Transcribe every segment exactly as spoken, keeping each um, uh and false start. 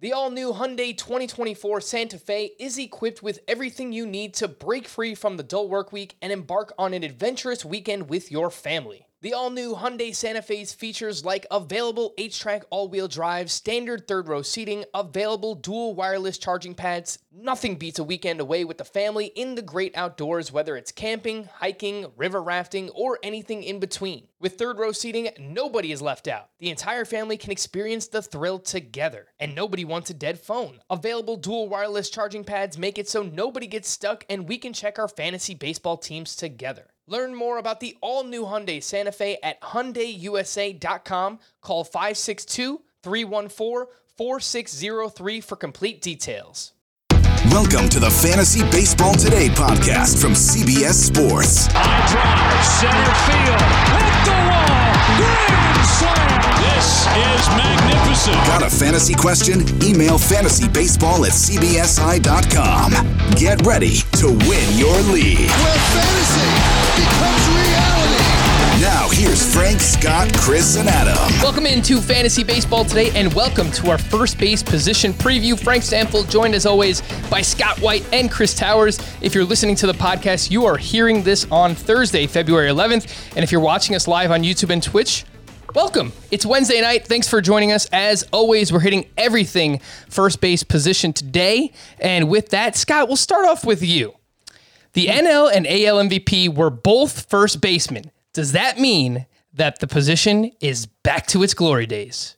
The all-new Hyundai twenty twenty-four Santa Fe is equipped with everything you need to break free from the dull work week and embark on an adventurous weekend with your family. The all-new Hyundai Santa Fe's features like available H-Track all-wheel drive, standard third-row seating, available dual wireless charging pads. Nothing beats a weekend away with the family in the great outdoors, whether it's camping, hiking, river rafting, or anything in between. With third-row seating, nobody is left out. The entire family can experience the thrill together, and nobody wants a dead phone. Available dual wireless charging pads make it so nobody gets stuck, and we can check our fantasy baseball teams together. Learn more about the all-new Hyundai Santa Fe at Hyundai U S A dot com. Call five six two, three one four, four six zero three for complete details. Welcome to the Fantasy Baseball Today podcast from C B S Sports. High drive, center field, hit the wall, grand slam. This is magnificent. Got a fantasy question? Email fantasybaseball at C B S I dot com. Get ready to win your league. Where fantasy becomes reality. Now here's Frank, Scott, Chris, and Adam. Welcome into Fantasy Baseball Today, and welcome to our first base position preview. Frank Stanfield, joined as always by Scott White and Chris Towers. If you're listening to the podcast, you are hearing this on Thursday, February eleventh. And if you're watching us live on YouTube and Twitch, welcome. It's Wednesday night. Thanks for joining us. As always, we're hitting everything first base position today. And with that, Scott, we'll start off with you. The N L and A L M V P were both first basemen. Does that mean that the position is back to its glory days?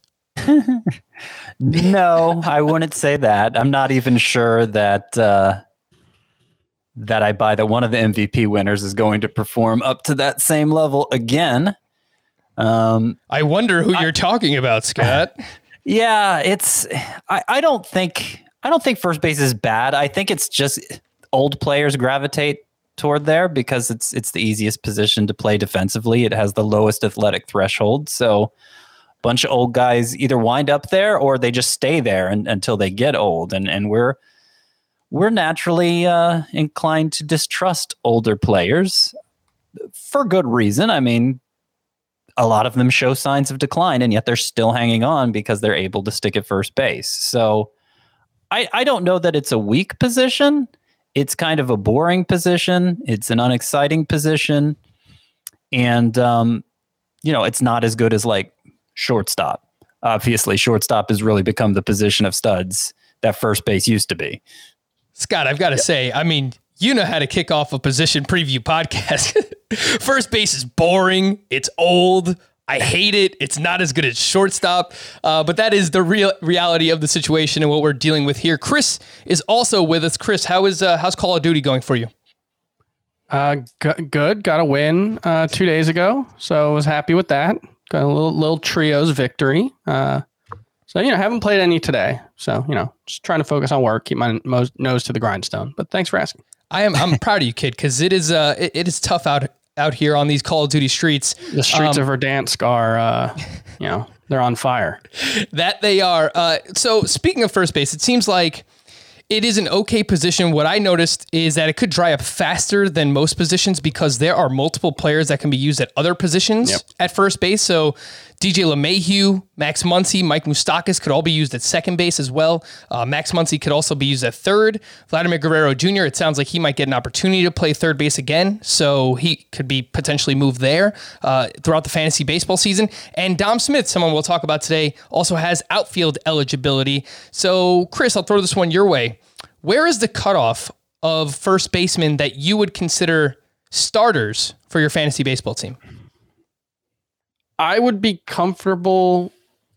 No, I wouldn't say that. I'm not even sure that uh, that I buy that one of the M V P winners is going to perform up to that same level again. Um, I wonder who I, you're talking about, Scott. Yeah, it's. I, I don't think. I don't think first base is bad. I think it's just old players gravitate toward there because it's it's the easiest position to play defensively. It has the lowest athletic threshold. So a bunch of old guys either wind up there or they just stay there and, until they get old. And and we're we're naturally uh, inclined to distrust older players for good reason. I mean, a lot of them show signs of decline, and yet they're still hanging on because they're able to stick at first base. So I, I don't know that it's a weak position. It's kind of a boring position. It's an unexciting position. And, um, you know, it's not as good as like shortstop. Obviously, shortstop has really become the position of studs that first base used to be. Scott, I've got to yeah. say, I mean, you know how to kick off a position preview podcast. First base is boring. It's old. I hate it. It's not as good as shortstop, uh, but that is the real reality of the situation and what we're dealing with here. Chris is also with us. Chris, how is uh, how's Call of Duty going for you? Uh, g- good. Got a win uh, two days ago, so I was happy with that. Got a little little trios victory. Uh, so you know, haven't played any today. So you know, just trying to focus on work, keep my mo- nose to the grindstone. But thanks for asking. I am I'm proud of you, kid, because it is uh it, it is tough out. out here on these Call of Duty streets. The streets um, of Verdansk are, uh, you know, they're on fire. That they are. Uh, so speaking of first base, it seems like it is an okay position. What I noticed is that it could dry up faster than most positions because there are multiple players that can be used at other positions yep. at first base. So D J LeMahieu, Max Muncy, Mike Moustakas could all be used at second base as well. Uh, Max Muncy could also be used at third. Vladimir Guerrero Junior, it sounds like he might get an opportunity to play third base again, so he could be potentially moved there uh, throughout the fantasy baseball season. And Dom Smith, someone we'll talk about today, also has outfield eligibility. So, Chris, I'll throw this one your way. Where is the cutoff of first basemen that you would consider starters for your fantasy baseball team? I would be comfortable.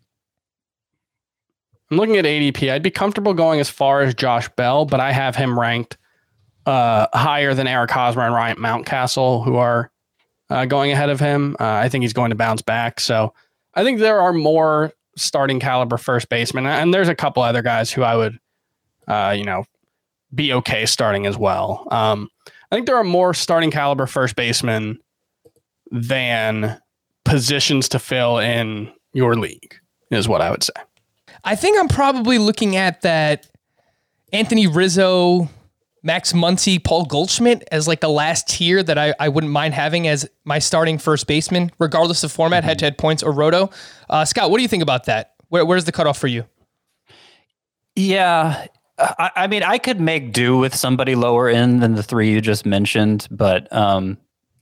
I'm looking at A D P. I'd be comfortable going as far as Josh Bell, but I have him ranked uh, higher than Eric Hosmer and Ryan Mountcastle, who are uh, going ahead of him. Uh, I think he's going to bounce back. So I think there are more starting caliber first basemen, and there's a couple other guys who I would, uh, you know, be okay starting as well. Um, I think there are more starting caliber first basemen than positions to fill in your league, is what I would say. I think I'm probably looking at that Anthony Rizzo, Max Muncy, Paul Goldschmidt as like the last tier that I, I wouldn't mind having as my starting first baseman, regardless of format, mm-hmm. head-to-head points or roto. Uh, Scott, what do you think about that? Where, where's the cutoff for you? Yeah. I, I mean, I could make do with somebody lower in than the three you just mentioned, but, um,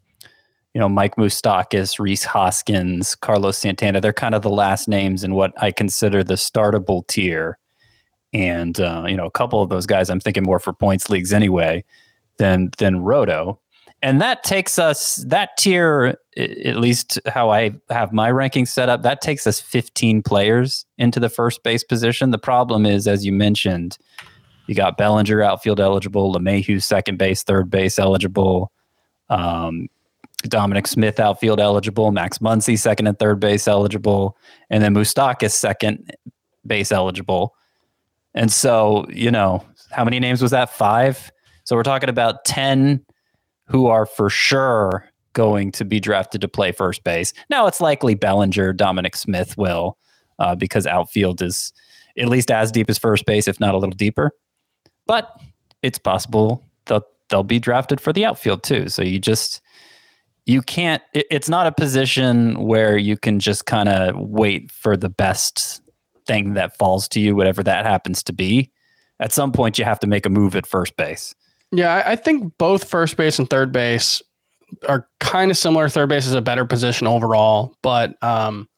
you know, Mike Moustakas, Rhys Hoskins, Carlos Santana, they're kind of the last names in what I consider the startable tier. And, uh, you know, a couple of those guys I'm thinking more for points leagues anyway than than Roto. And that takes us, that tier, at least how I have my rankings set up, that takes us fifteen players into the first base position. The problem is, as you mentioned, you got Bellinger outfield eligible, LeMahieu second base, third base eligible, um, Dominic Smith outfield eligible, Max Muncy second and third base eligible, and then Moustakas second base eligible. And so, you know, how many names was that? Five? So we're talking about ten who are for sure going to be drafted to play first base. Now it's likely Bellinger, Dominic Smith will, uh, because outfield is at least as deep as first base, if not a little deeper. But it's possible they'll, they'll be drafted for the outfield too. So you just, you can't, it, it's not a position where you can just kind of wait for the best thing that falls to you, whatever that happens to be. At some point you have to make a move at first base. Yeah, I think both first base and third base are kind of similar. Third base is a better position overall, but um,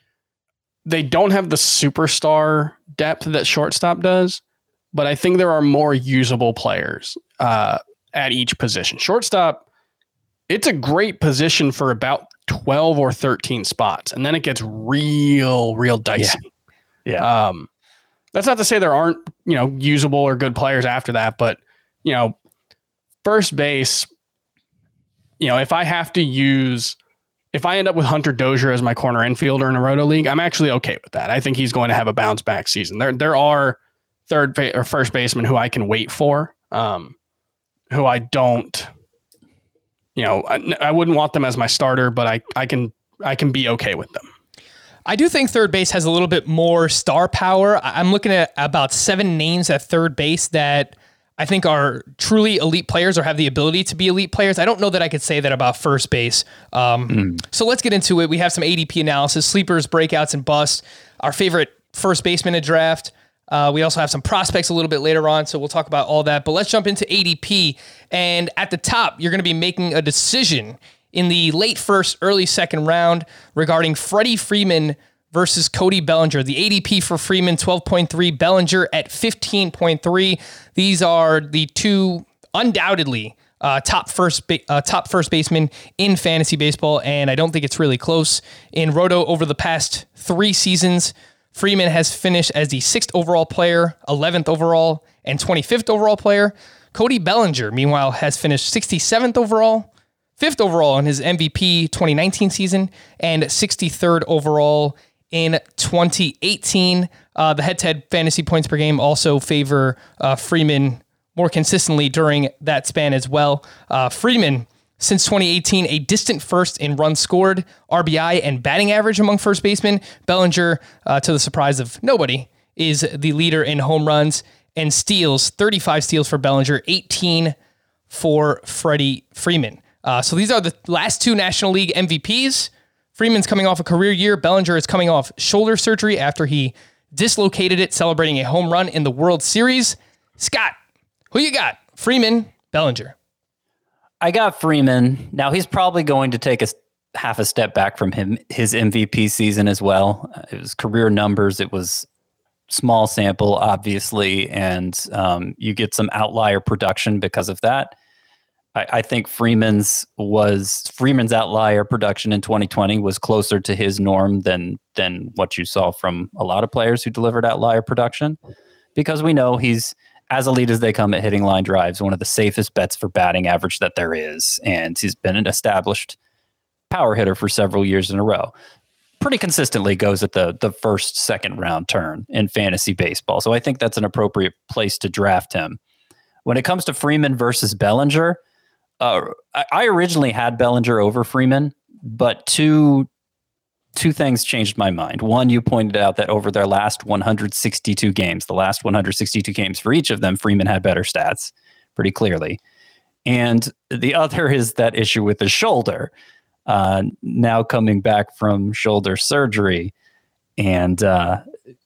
they don't have the superstar depth that shortstop does. But I think there are more usable players uh, at each position. Shortstop, it's a great position for about twelve or thirteen spots, and then it gets real, real dicey. Yeah. yeah. Um, that's not to say there aren't, you know, usable or good players after that, but you know, first base, you know, if I have to use, if I end up with Hunter Dozier as my corner infielder in a Roto league, I'm actually okay with that. I think he's going to have a bounce back season. There, there are third ba- or first basemen who I can wait for, um, who I don't, you know, I, I wouldn't want them as my starter, but I, I can, I can be okay with them. I do think third base has a little bit more star power. I'm looking at about seven names at third base that I think are truly elite players or have the ability to be elite players. I don't know that I could say that about first base. Um, mm. So let's get into it. We have some A D P analysis, sleepers, breakouts, and busts, our favorite first baseman in draft. Uh, we also have some prospects a little bit later on, so we'll talk about all that. But let's jump into A D P. And at the top, you're going to be making a decision in the late first, early second round regarding Freddie Freeman versus Cody Bellinger. The A D P for Freeman, twelve point three, Bellinger at fifteen point three. These are the two undoubtedly uh, top first ba- uh, top first basemen in fantasy baseball, and I don't think it's really close. In Roto over the past three seasons, Freeman has finished as the sixth overall player, eleventh overall, and twenty-fifth overall player. Cody Bellinger, meanwhile, has finished sixty-seventh overall, fifth overall in his M V P twenty nineteen season, and sixty-third overall in twenty eighteen. Uh, the head-to-head fantasy points per game also favor uh, Freeman more consistently during that span as well. Uh, Freeman, since twenty eighteen, a distant first in runs scored, R B I, and batting average among first basemen. Bellinger, uh, to the surprise of nobody, is the leader in home runs and steals, thirty-five steals for Bellinger, eighteen for Freddie Freeman. Uh, so these are the last two National League M V Ps. Freeman's coming off a career year. Bellinger is coming off shoulder surgery after he dislocated it, celebrating a home run in the World Series. Scott, who you got? Freeman, Bellinger. I got Freeman. Now he's probably going to take a half a step back from him, his M V P season as well. It was career numbers. It was small sample, obviously, and um, you get some outlier production because of that. I, I think Freeman's was Freeman's outlier production in twenty twenty was closer to his norm than than what you saw from a lot of players who delivered outlier production, because we know he's as elite as they come at hitting line drives, one of the safest bets for batting average that there is, and he's been an established power hitter for several years in a row. Pretty consistently goes at the the first, second round turn in fantasy baseball. So I think that's an appropriate place to draft him. When it comes to Freeman versus Bellinger, uh, I, I originally had Bellinger over Freeman, but two two things changed my mind. One, you pointed out that over their last one hundred sixty-two games, the last one hundred sixty-two games for each of them, Freeman had better stats pretty clearly. And the other is that issue with his shoulder. Uh, now coming back from shoulder surgery. And uh,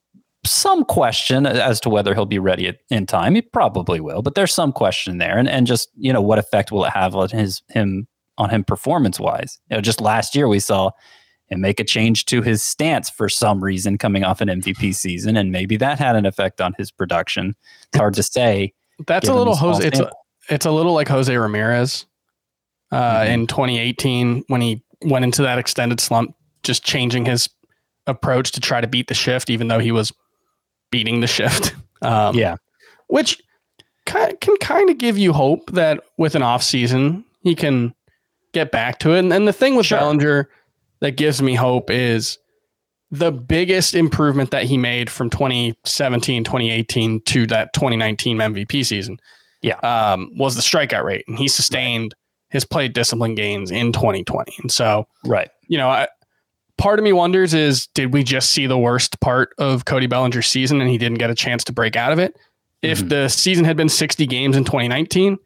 some question as to whether he'll be ready at, in time. He probably will, but there's some question there. And and just, you know, what effect will it have on his him on him performance wise? You know, just last year we saw him make a change to his stance for some reason coming off an M V P season, and maybe that had an effect on his production. It's hard to say. That's a little Jose. It's a, it's a little like Jose Ramirez uh, mm-hmm. in twenty eighteen when he went into that extended slump, just changing his approach to try to beat the shift, even though he was beating the shift. Um, yeah, which can, can kind of give you hope that with an off season he can get back to it. And, and the thing with sure. Bellinger that gives me hope is the biggest improvement that he made from twenty seventeen, twenty eighteen to that twenty nineteen M V P season. Yeah, um, was the strikeout rate, and he sustained right. his play discipline gains in twenty twenty. And so, right, you know, I, part of me wonders is, did we just see the worst part of Cody Bellinger's season and he didn't get a chance to break out of it? Mm-hmm. If the season had been sixty games in twenty nineteen,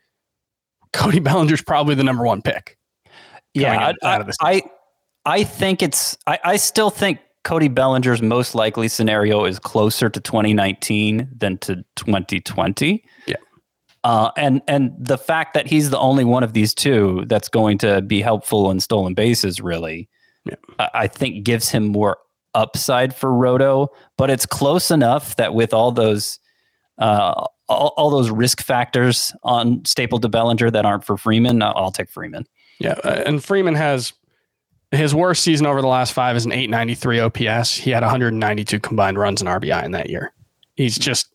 Cody Bellinger's probably the number one pick. Yeah, I, out of I, I think it's, I, I still think Cody Bellinger's most likely scenario is closer to twenty nineteen than to twenty twenty. Yeah. Uh, and and the fact that he's the only one of these two that's going to be helpful in stolen bases, really, yeah. I, I think gives him more upside for Roto. But it's close enough that with all those uh, all, all those risk factors on stapled to Bellinger that aren't for Freeman, I'll take Freeman. Yeah, uh, and Freeman has his worst season over the last five is an eight ninety-three O P S. He had one hundred ninety-two combined runs and R B I in that year. He's just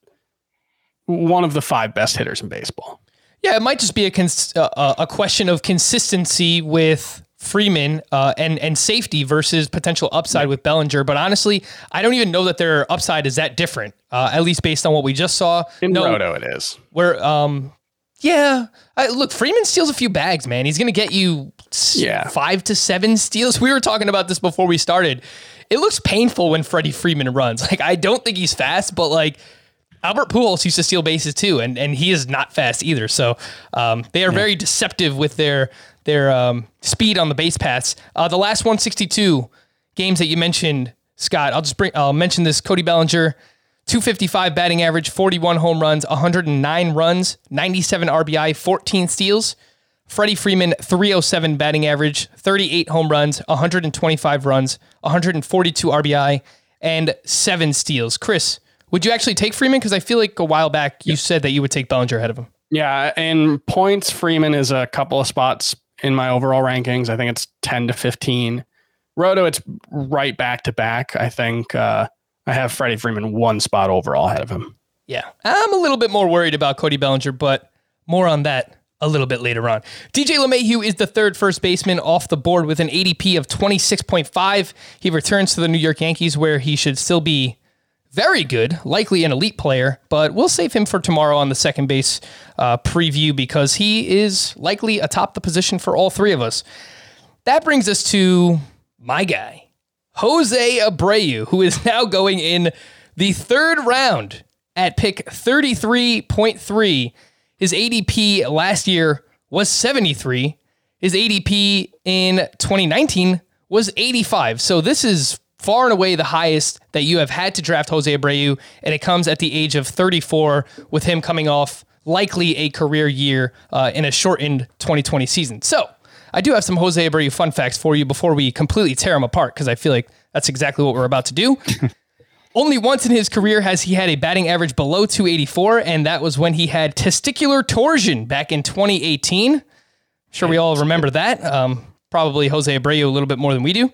one of the five best hitters in baseball. Yeah, it might just be a cons- uh, a question of consistency with Freeman uh, and and safety versus potential upside yeah. with Bellinger. But honestly, I don't even know that their upside is that different. Uh, at least based on what we just saw. In no, Roto, it is. Where um, yeah, I, look, Freeman steals a few bags, man. He's going to get you yeah. five to seven steals. We were talking about this before we started. It looks painful when Freddie Freeman runs. Like, I don't think he's fast, but like. Albert Pujols used to steal bases too, and, and he is not fast either. So um, they are yeah. very deceptive with their their um, speed on the base paths. Uh, the last one sixty-two games that you mentioned, Scott, I'll just bring I'll mention this. Cody Bellinger, two fifty-five batting average, forty-one home runs, one hundred nine runs, ninety-seven R B I, fourteen steals. Freddie Freeman, three oh seven batting average, thirty-eight home runs, one hundred twenty-five runs, one hundred forty-two R B I, and seven steals. Chris, would you actually take Freeman? Because I feel like a while back you yeah. said that you would take Bellinger ahead of him. Yeah, in points, Freeman is a couple of spots in my overall rankings. I think it's ten to fifteen. Roto, it's right back to back. I think uh, I have Freddie Freeman one spot overall ahead of him. Yeah, I'm a little bit more worried about Cody Bellinger, but more on that a little bit later on. D J LeMahieu is the third first baseman off the board with an A D P of twenty-six point five. He returns to the New York Yankees, where he should still be very good, likely an elite player, but we'll save him for tomorrow on the second base uh, preview because he is likely atop the position for all three of us. That brings us to my guy, Jose Abreu, who is now going in the third round at pick thirty-three point three. His A D P last year was seventy-three. His A D P in twenty nineteen was eighty-five. So this is far and away the highest that you have had to draft Jose Abreu, and it comes at the age of thirty-four, with him coming off likely a career year uh, in a shortened twenty twenty season. So I do have some Jose Abreu fun facts for you before we completely tear him apart, because I feel like that's exactly what we're about to do. Only once in his career has he had a batting average below two eighty-four, and that was when he had testicular torsion back in twenty eighteen. I'm sure we all remember that. Um, probably Jose Abreu a little bit more than we do.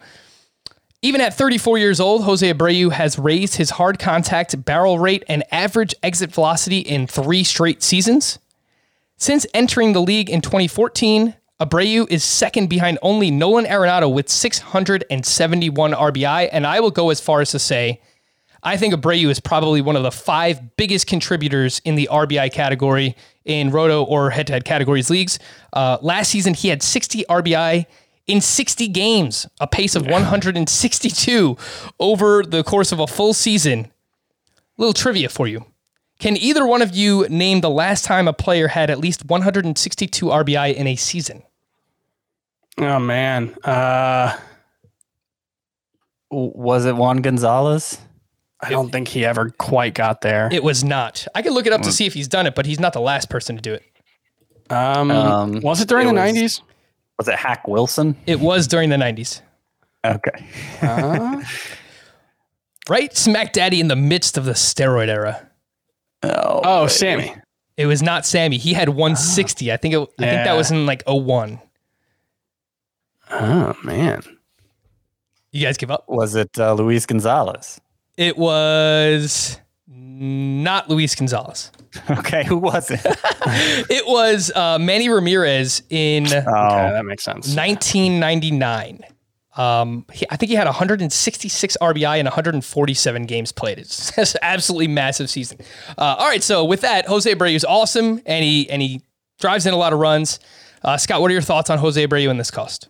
Even at thirty-four years old, Jose Abreu has raised his hard contact barrel rate and average exit velocity in three straight seasons. Since entering the league in twenty fourteen, Abreu is second behind only Nolan Arenado with six hundred seventy-one R B I, and I will go as far as to say, I think Abreu is probably one of the five biggest contributors in the R B I category in Roto or head-to-head categories leagues. Uh, last season, he had sixty R B I in sixty games, a pace of one hundred sixty-two over the course of a full season. Little trivia for you. Can either one of you name the last time a player had at least one hundred sixty-two R B I in a season? Oh, man. Uh, Was it Juan Gonzalez? I don't think he ever quite got there. It was not. I can look it up to see if he's done it, but he's not the last person to do it. Um, Um, was it during it the was- nineties? Was it Hack Wilson? It was during the nineties. Okay. Uh, Right smack daddy in the midst of the steroid era. Oh, oh, baby. Sammy. It was not Sammy. He had one sixty. I think it, I think that Yeah. was in like oh one. Oh, man. You guys give up? Was it uh, Luis Gonzalez? It was not Luis Gonzalez. Okay, who was it? It was uh, Manny Ramirez in Okay, Oh, that makes sense. nineteen ninety-nine. Um, he, I think he had one hundred sixty-six R B I and one hundred forty-seven games played. It's, it's an absolutely massive season. Uh, all right, so with that, Jose Abreu is awesome, and he and he drives in a lot of runs. Uh, Scott, what are your thoughts on Jose Abreu and this cost?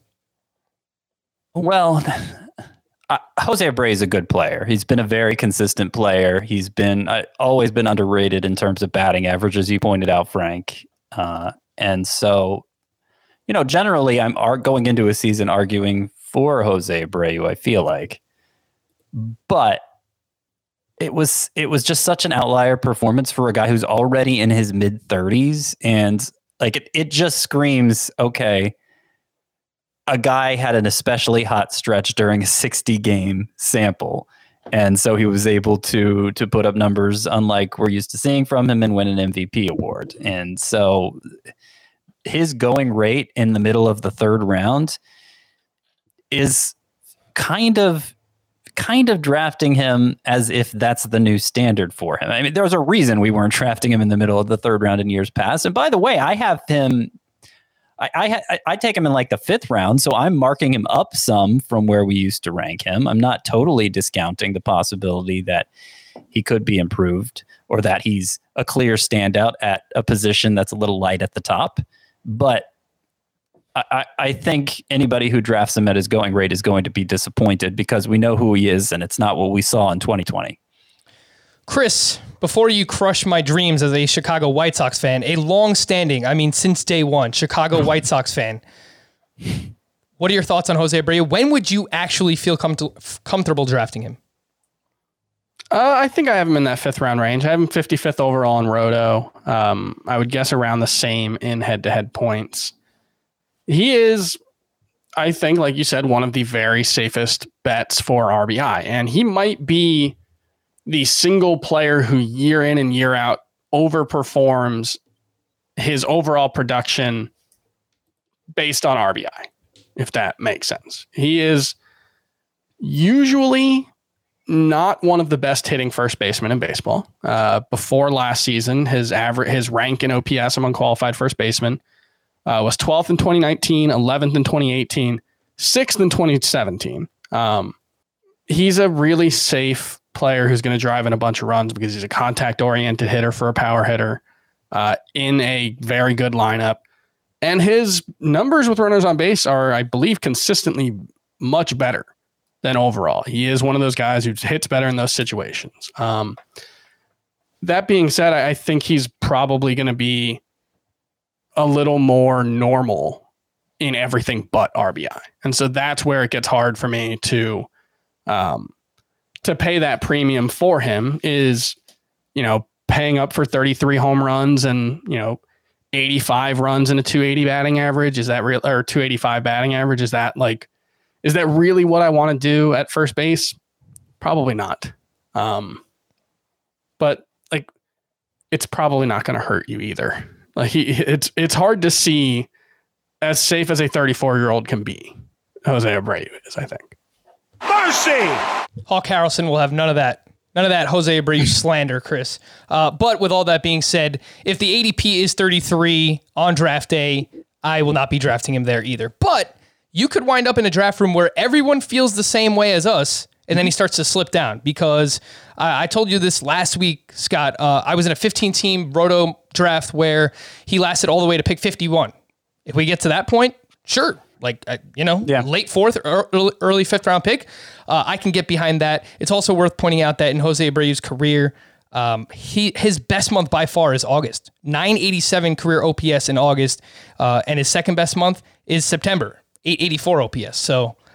well, uh, Jose Abreu is a good player. He's been a very consistent player. He's been uh, always been underrated in terms of batting average, as you pointed out, Frank. Uh, and so, you know, generally, I'm ar- going into a season arguing for Jose Abreu, I feel like. But it was it was just such an outlier performance for a guy who's already in his mid thirties, and like it, it just screams, okay, a guy had an especially hot stretch during a sixty game sample, and so he was able to to put up numbers unlike we're used to seeing from him and win an M V P award. And so his going rate in the middle of the third round is kind of kind of drafting him as if that's the new standard for him. I mean, there's a reason we weren't drafting him in the middle of the third round in years past. And by the way, I have him, I I, ha, I take him in like the fifth round, so I'm marking him up some from where we used to rank him. I'm not totally discounting the possibility that he could be improved or that he's a clear standout at a position that's a little light at the top. But I, I think anybody who drafts him at his going rate is going to be disappointed because we know who he is, and it's not what we saw in twenty twenty. Chris, before you crush my dreams as a Chicago White Sox fan, a long-standing, I mean, since day one, Chicago White Sox fan, what are your thoughts on Jose Abreu? When would you actually feel com- comfortable drafting him? Uh, I think I have him in that fifth round range. I have him fifty-fifth overall in Roto. Um, I would guess around the same in head-to-head points. He is, I think, like you said, one of the very safest bets for R B I. And he might be the single player who year in and year out overperforms his overall production based on R B I, if that makes sense. He is usually not one of the best hitting first basemen in baseball. Uh, before last season, his average, his rank in O P S among qualified first basemen Uh, was twelfth in twenty nineteen, eleventh in twenty eighteen, sixth in twenty seventeen. Um, he's a really safe player who's going to drive in a bunch of runs because he's a contact-oriented hitter for a power hitter uh, in a very good lineup. And his numbers with runners on base are, I believe, consistently much better than overall. He is one of those guys who hits better in those situations. Um, that being said, I, I think he's probably going to be a little more normal in everything but R B I. And so that's where it gets hard for me to, um, to pay that premium for him is, you know, paying up for thirty-three home runs and, you know, eighty-five runs and a two eighty batting average. Is that real, or two eighty-five batting average? Is that like, is that really what I want to do at first base? Probably not. Um, but like, it's probably not going to hurt you either. Like he, it's it's hard to see as safe as a thirty-four-year-old can be. Jose Abreu is, I think. Mercy! Hawk Harrelson will have none of that. None of that Jose Abreu slander, Chris. Uh, but with all that being said, if the A D P is thirty-three on draft day, I will not be drafting him there either. But you could wind up in a draft room where everyone feels the same way as us, and then he starts to slip down because uh, I told you this last week, Scott. Uh, I was in a fifteen-team Roto draft where he lasted all the way to pick fifty-one. If we get to that point, sure. Like, uh, you know, Yeah. late fourth or early, early fifth round pick, uh, I can get behind that. It's also worth pointing out that in Jose Abreu's career, um, he his best month by far is August. nine eighty-seven career O P S in August, uh, and his second best month is September, eight eighty-four O P S. So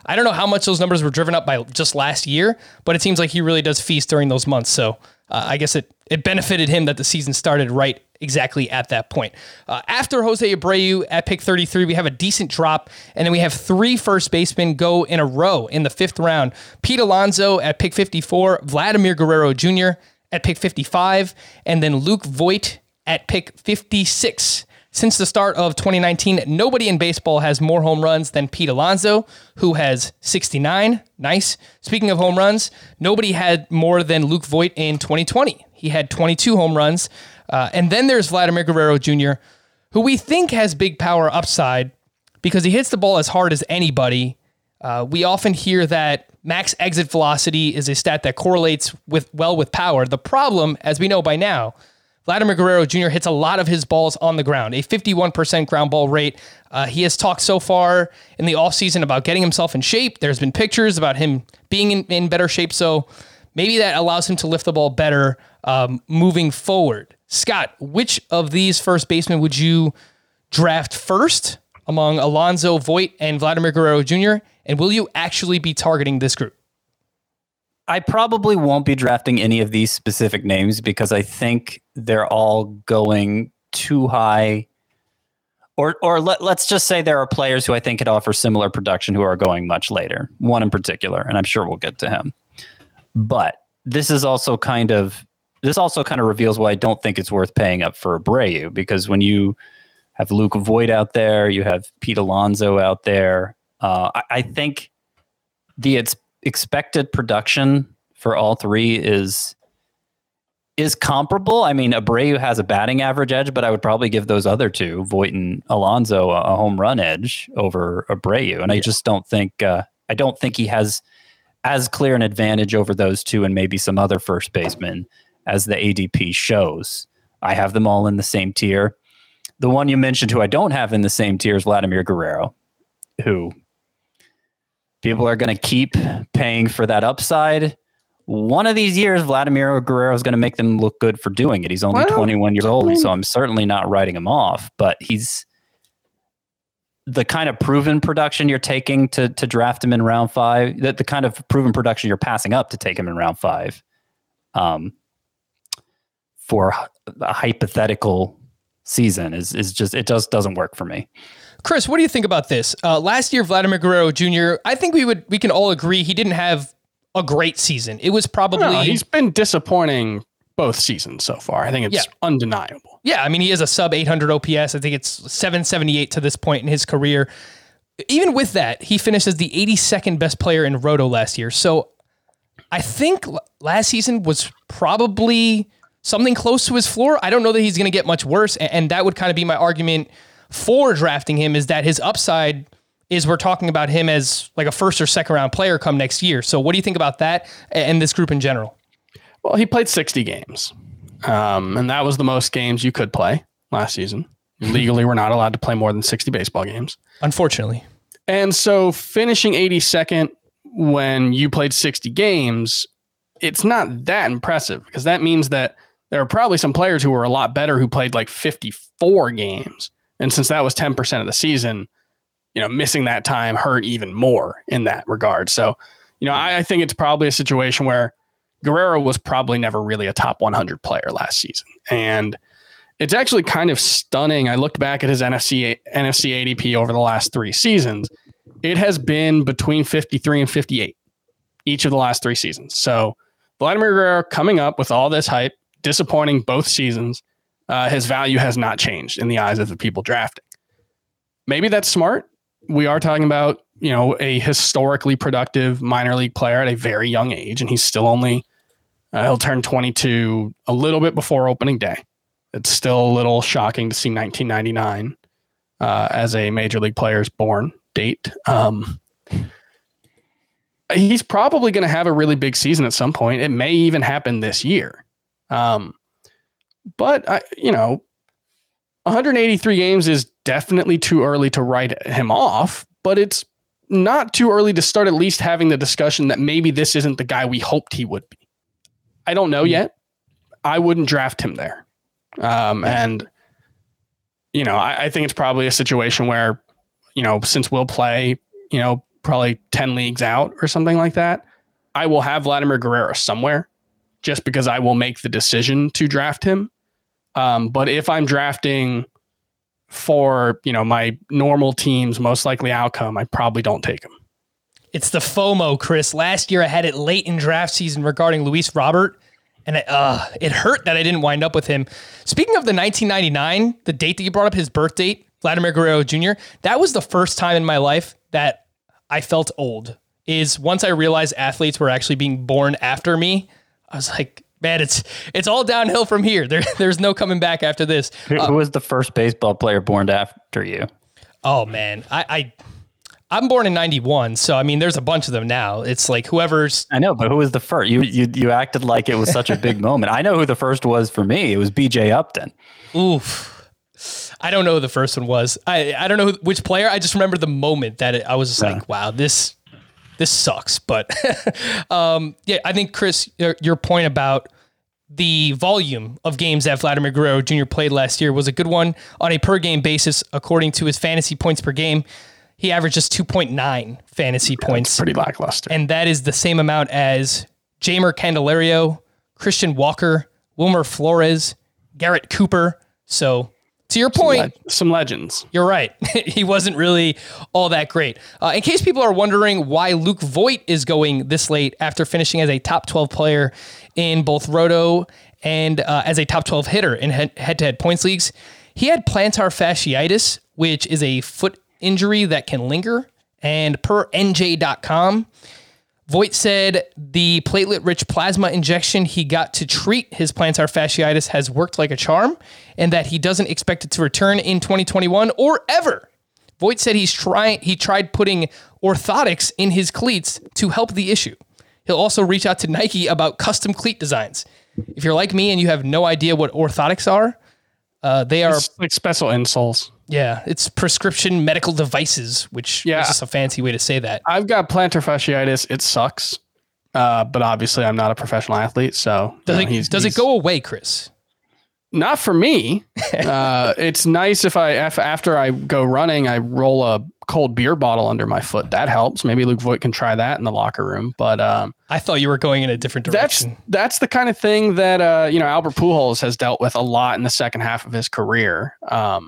I don't know how much those numbers were driven up by just last year, but it seems like he really does feast during those months. So uh, I guess it, it benefited him that the season started right exactly at that point. Uh, after Jose Abreu at pick thirty-three, we have a decent drop, and then we have three first basemen go in a row in the fifth round. Pete Alonso at pick fifty-four, Vladimir Guerrero Junior at pick fifty-five, and then Luke Voit at pick fifty-six. Since the start of twenty nineteen, nobody in baseball has more home runs than Pete Alonso, who has sixty-nine. Nice. Speaking of home runs, nobody had more than Luke Voit in twenty twenty. He had twenty-two home runs. Uh, and then there's Vladimir Guerrero Junior, who we think has big power upside because he hits the ball as hard as anybody. Uh, we often hear that max exit velocity is a stat that correlates with well with power. The problem, as we know by now, Vladimir Guerrero Junior hits a lot of his balls on the ground, a fifty-one percent ground ball rate. Uh, he has talked so far in the offseason about getting himself in shape. There's been pictures about him being in, in better shape, so maybe that allows him to lift the ball better um, moving forward. Scott, which of these first basemen would you draft first among Alonso, Voit, and Vladimir Guerrero Junior? And will you actually be targeting this group? I probably won't be drafting any of these specific names because I think they're all going too high. Or or let, let's just say there are players who I think could offer similar production who are going much later. One in particular, and I'm sure we'll get to him. But this is also kind of this also kind of reveals why I don't think it's worth paying up for Abreu, because when you have Luke Voit out there, you have Pete Alonso out there. Uh, I, I think the it's expected production for all three is is comparable. I mean, Abreu has a batting average edge, but I would probably give those other two, Voit and Alonso, a, a home run edge over Abreu. And yeah. I just don't think uh, I don't think he has as clear an advantage over those two and maybe some other first basemen as the A D P shows. I have them all in the same tier. The one you mentioned who I don't have in the same tier is Vladimir Guerrero, who people are going to keep paying for that upside. One of these years, Vladimir Guerrero is going to make them look good for doing it. He's only well, twenty-one years old, I mean, so I'm certainly not writing him off. But he's the kind of proven production you're taking to to draft him in round five, the, the kind of proven production you're passing up to take him in round five um, for a hypothetical season is is just, it just doesn't work for me. Chris, what do you think about this? Uh, last year, Vladimir Guerrero Junior, I think we would we can all agree he didn't have a great season. It was probably... No, he's been disappointing both seasons so far. I think it's yeah. undeniable. Yeah, I mean, he has a sub eight hundred O P S. I think it's seven seventy-eight to this point in his career. Even with that, he finished as the eighty-second best player in Roto last year. So I think last season was probably something close to his floor. I don't know that he's going to get much worse, and that would kind of be my argument for drafting him, is that his upside is we're talking about him as like a first or second round player come next year. So what do you think about that and this group in general? Well, he played sixty games. Um, and that was the most games you could play last season. Legally, we're not allowed to play more than sixty baseball games. Unfortunately. And so finishing eighty-second when you played sixty games, it's not that impressive, because that means that there are probably some players who were a lot better who played like fifty-four games. And since that was ten percent of the season, you know, missing that time hurt even more in that regard. So, you know, I, I think it's probably a situation where Guerrero was probably never really a top one hundred player last season. And it's actually kind of stunning. I looked back at his N F C, N F C A D P over the last three seasons. It has been between fifty-three and fifty-eight each of the last three seasons. So Vladimir Guerrero coming up with all this hype, disappointing both seasons. Uh, his value has not changed in the eyes of the people drafting. Maybe that's smart. We are talking about, you know, a historically productive minor league player at a very young age, and he's still only, uh, he'll turn twenty-two a little bit before opening day. It's still a little shocking to see nineteen ninety-nine uh, as a major league player's born date. Um, he's probably going to have a really big season at some point. It may even happen this year. Um, but, I, you know, one hundred eighty-three games is definitely too early to write him off, but it's not too early to start at least having the discussion that maybe this isn't the guy we hoped he would be. I don't know yet. I wouldn't draft him there. Um, and, you know, I, I think it's probably a situation where, you know, since we'll play, you know, probably ten leagues out or something like that, I will have Vladimir Guerrero somewhere just because I will make the decision to draft him. Um, but if I'm drafting for, you know, my normal team's most likely outcome, I probably don't take him. It's the FOMO, Chris. Last year I had it late in draft season regarding Luis Robert, and it, uh, it hurt that I didn't wind up with him. Speaking of the nineteen ninety-nine, the date that you brought up, his birth date, Vladimir Guerrero Junior, that was the first time in my life that I felt old, is once I realized athletes were actually being born after me. I was like, man, it's it's all downhill from here. There, there's no coming back after this. Who, Uh, who was the first baseball player born after you? oh, man. I, I, I'm born in ninety-one, so, I mean, there's a bunch of them now. It's like whoever's... I know, but who was the first? You you you acted like it was such a big moment. I know who the first was for me. It was B J Upton. Oof. I don't know who the first one was. I, I don't know who, which player. I just remember the moment that it, I was just Yeah. like, wow, this this sucks. But um, yeah, I think, Chris, your, your point about the volume of games that Vladimir Guerrero Junior played last year was a good one. On a per game basis, according to his fantasy points per game, he averaged just two point nine fantasy points. It's pretty lackluster. And that is the same amount as Jamer Candelario, Christian Walker, Wilmer Flores, Garrett Cooper. So to your point, some, le- some legends. you're right. He wasn't really all that great. Uh, in case people are wondering why Luke Voit is going this late after finishing as a top twelve player in both Roto and uh, as a top twelve hitter in head- head-to-head points leagues, he had plantar fasciitis, which is a foot injury that can linger. And per N J dot com, Voit said the platelet-rich plasma injection he got to treat his plantar fasciitis has worked like a charm, and that he doesn't expect it to return in twenty twenty-one or ever. Voit said he's trying. He tried putting orthotics in his cleats to help the issue. He'll also reach out to Nike about custom cleat designs. If you're like me and you have no idea what orthotics are, uh, they are It's like special insoles. yeah, it's prescription medical devices, which Yeah. is just a fancy way to say that. I've got plantar fasciitis. It sucks. Uh, but obviously I'm not a professional athlete. So Does you it know, he's, does he's- it go away, Chris? Not for me. Uh, it's nice if I, af- after I go running, I roll a cold beer bottle under my foot. That helps. Maybe Luke Voit can try that in the locker room. But um, I thought you were going in a different that's direction. that's the kind of thing that uh, you know Albert Pujols has dealt with a lot in the second half of his career. Um,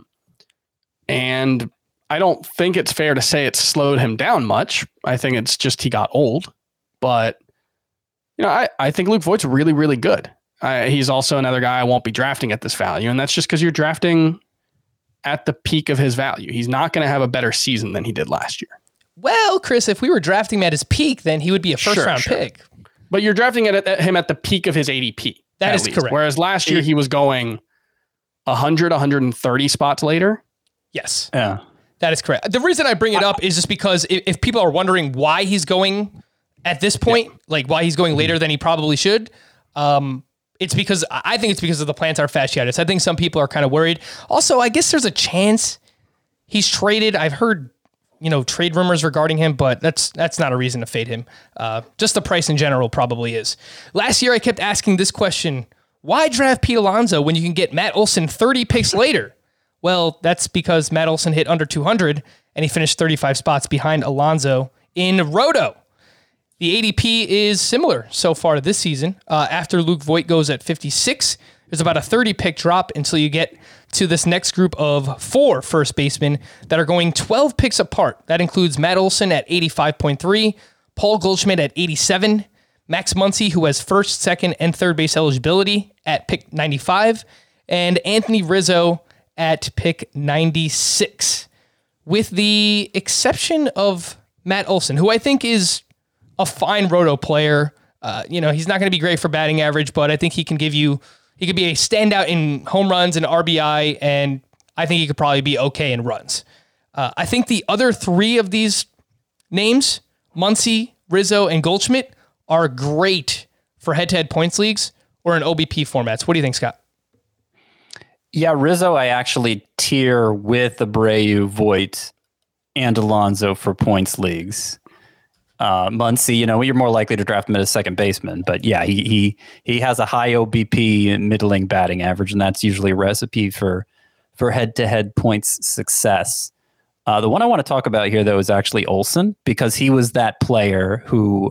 and I don't think it's fair to say it's slowed him down much. I think it's just he got old. But you know, I, I think Luke Voigt's really, really good. Uh, he's also another guy I won't be drafting at this value. And that's just because you're drafting at the peak of his value. He's not going to have a better season than he did last year. Well, Chris, if we were drafting him at his peak, then he would be a first Sure, round sure. pick. But you're drafting it at, at him at the peak of his A D P. That at is least. correct. Whereas last year he was going one hundred, one hundred thirty spots later. Yes, Yeah. that is correct. The reason I bring it up is just because if, if people are wondering why he's going at this point, like why he's going later than he probably should, um, it's because I think it's because of the plantar fasciitis. I think some people are kind of worried. Also, I guess there's a chance he's traded. I've heard, you know, trade rumors regarding him, but that's that's not a reason to fade him. Uh, just the price in general probably is. Last year, I kept asking this question: why draft Pete Alonso when you can get Matt Olson thirty picks later? Well, that's because Matt Olson hit under two hundred and he finished thirty-five spots behind Alonso in Roto. The A D P is similar so far this season. Uh, after Luke Voit goes at fifty-six, there's about a thirty pick drop until you get to this next group of four first basemen that are going twelve picks apart. That includes Matt Olson at eighty-five point three, Paul Goldschmidt at eighty-seven, Max Muncy, who has first, second, and third base eligibility at pick ninety-five, and Anthony Rizzo at pick ninety-six. With the exception of Matt Olson, who I think is a fine Roto player. Uh, you know, he's not going to be great for batting average, but I think he can give you, he could be a standout in home runs and R B I, and I think he could probably be okay in runs. Uh, I think the other three of these names, Muncy, Rizzo, and Goldschmidt, are great for head-to-head points leagues or in O B P formats. What do you think, Scott? Yeah, Rizzo, I actually tier with Abreu, Voit, and Alonso for points leagues. Uh, Muncy, you know, you're more likely to draft him as a second baseman, but yeah, he he he has a high O B P and middling batting average, and that's usually a recipe for for head-to-head points success. Uh, the one I want to talk about here, though, is actually Olsen, because he was that player who,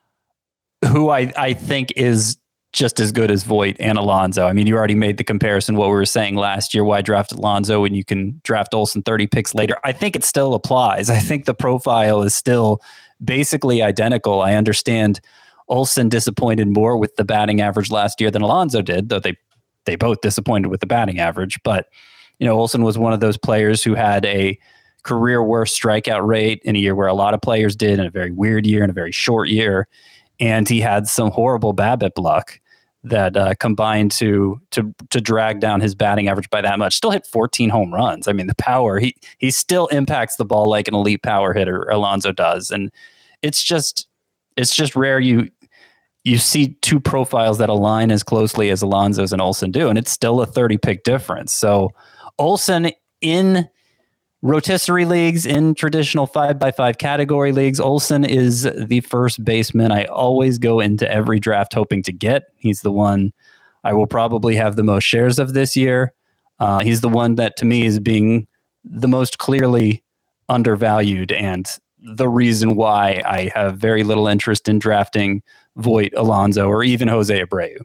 who I, I think is just as good as Voit and Alonso. I mean, you already made the comparison, what we were saying last year, why draft Alonso when you can draft Olsen thirty picks later. I think it still applies. I think the profile is still basically identical. I understand Olsen disappointed more with the batting average last year than Alonso did, though they, they both disappointed with the batting average. But, you know, Olsen was one of those players who had a career worst strikeout rate in a year where a lot of players did, in a very weird year, in a very short year. And he had some horrible BABIP luck that uh, combined to to to drag down his batting average by that much. Still hit fourteen home runs. I mean, the power, he he still impacts the ball like an elite power hitter, Alonso does. And it's just it's just rare you you see two profiles that align as closely as Alonso's and Olsen do, and it's still a thirty pick difference. So Olsen in rotisserie leagues, in traditional five by five category leagues, Olsen is the first baseman I always go into every draft hoping to get. He's the one I will probably have the most shares of this year. Uh, he's the one that to me is being the most clearly undervalued, and the reason why I have very little interest in drafting Voit, Alonso, or even Jose Abreu.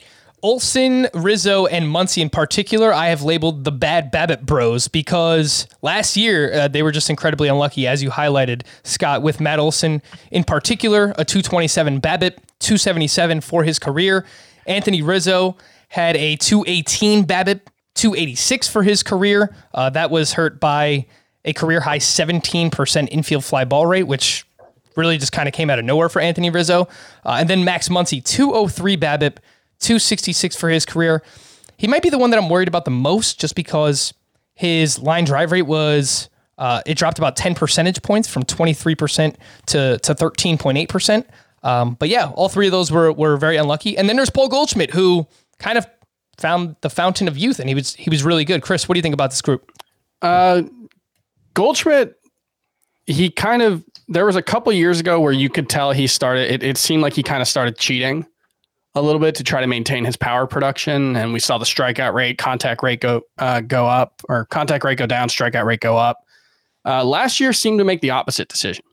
Olsen, Rizzo, and Muncy in particular, I have labeled the bad BABIP bros, because last year uh, they were just incredibly unlucky, as you highlighted, Scott, with Matt Olson in particular, a two twenty-seven BABIP, two seventy-seven for his career. Anthony Rizzo had a two eighteen BABIP, two eighty-six for his career. Uh, that was hurt by a career-high seventeen percent infield fly ball rate, which really just kind of came out of nowhere for Anthony Rizzo. Uh, and then Max Muncy, two oh three BABIP, two sixty-six for his career. He might be the one that I'm worried about the most, just because his line drive rate was, uh, it dropped about ten percentage points from twenty-three percent to, to thirteen point eight percent. Um, but yeah, all three of those were, were very unlucky. And then there's Paul Goldschmidt, who kind of found the fountain of youth, and he was, he was really good. Chris, what do you think about this group? Uh, Goldschmidt, he kind of, there was a couple years ago where you could tell he started, it, it seemed like he kind of started cheating a little bit to try to maintain his power production. And we saw the strikeout rate, contact rate go uh, go up, or contact rate go down, strikeout rate go up. Uh, last year seemed to make the opposite decision.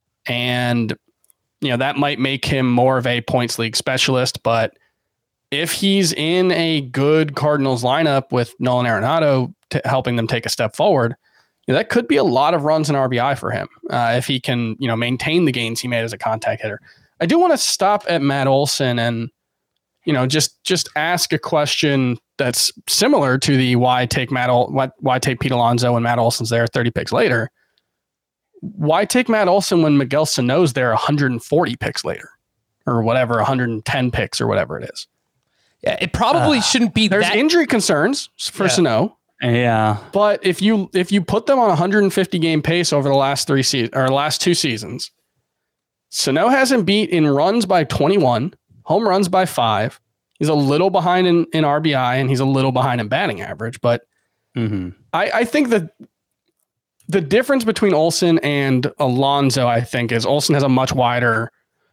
And, you know, that might make him more of a points league specialist. But if he's in a good Cardinals lineup with Nolan Arenado t- helping them take a step forward, you know, that could be a lot of runs and R B I for him uh, if he can, you know, maintain the gains he made as a contact hitter. I do want to stop at Matt Olson and, you know, just just ask a question that's similar to the why take Matt Ol- why, why take Pete Alonso when Matt Olson's there thirty picks later. Why take Matt Olson when Miguel Sano's there one hundred forty picks later, or whatever, one hundred ten picks or whatever it is? Yeah, it probably uh, shouldn't be. There's that- injury concerns for yeah. Sano. Yeah, but if you if you put them on one hundred fifty game pace over the last three seasons or last two seasons, Sano hasn't beat in runs by twenty-one. Home runs by five. He's a little behind in, in R B I, and he's a little behind in batting average. But mm-hmm. I, I think that the difference between Olsen and Alonso, I think, is Olsen has a much wider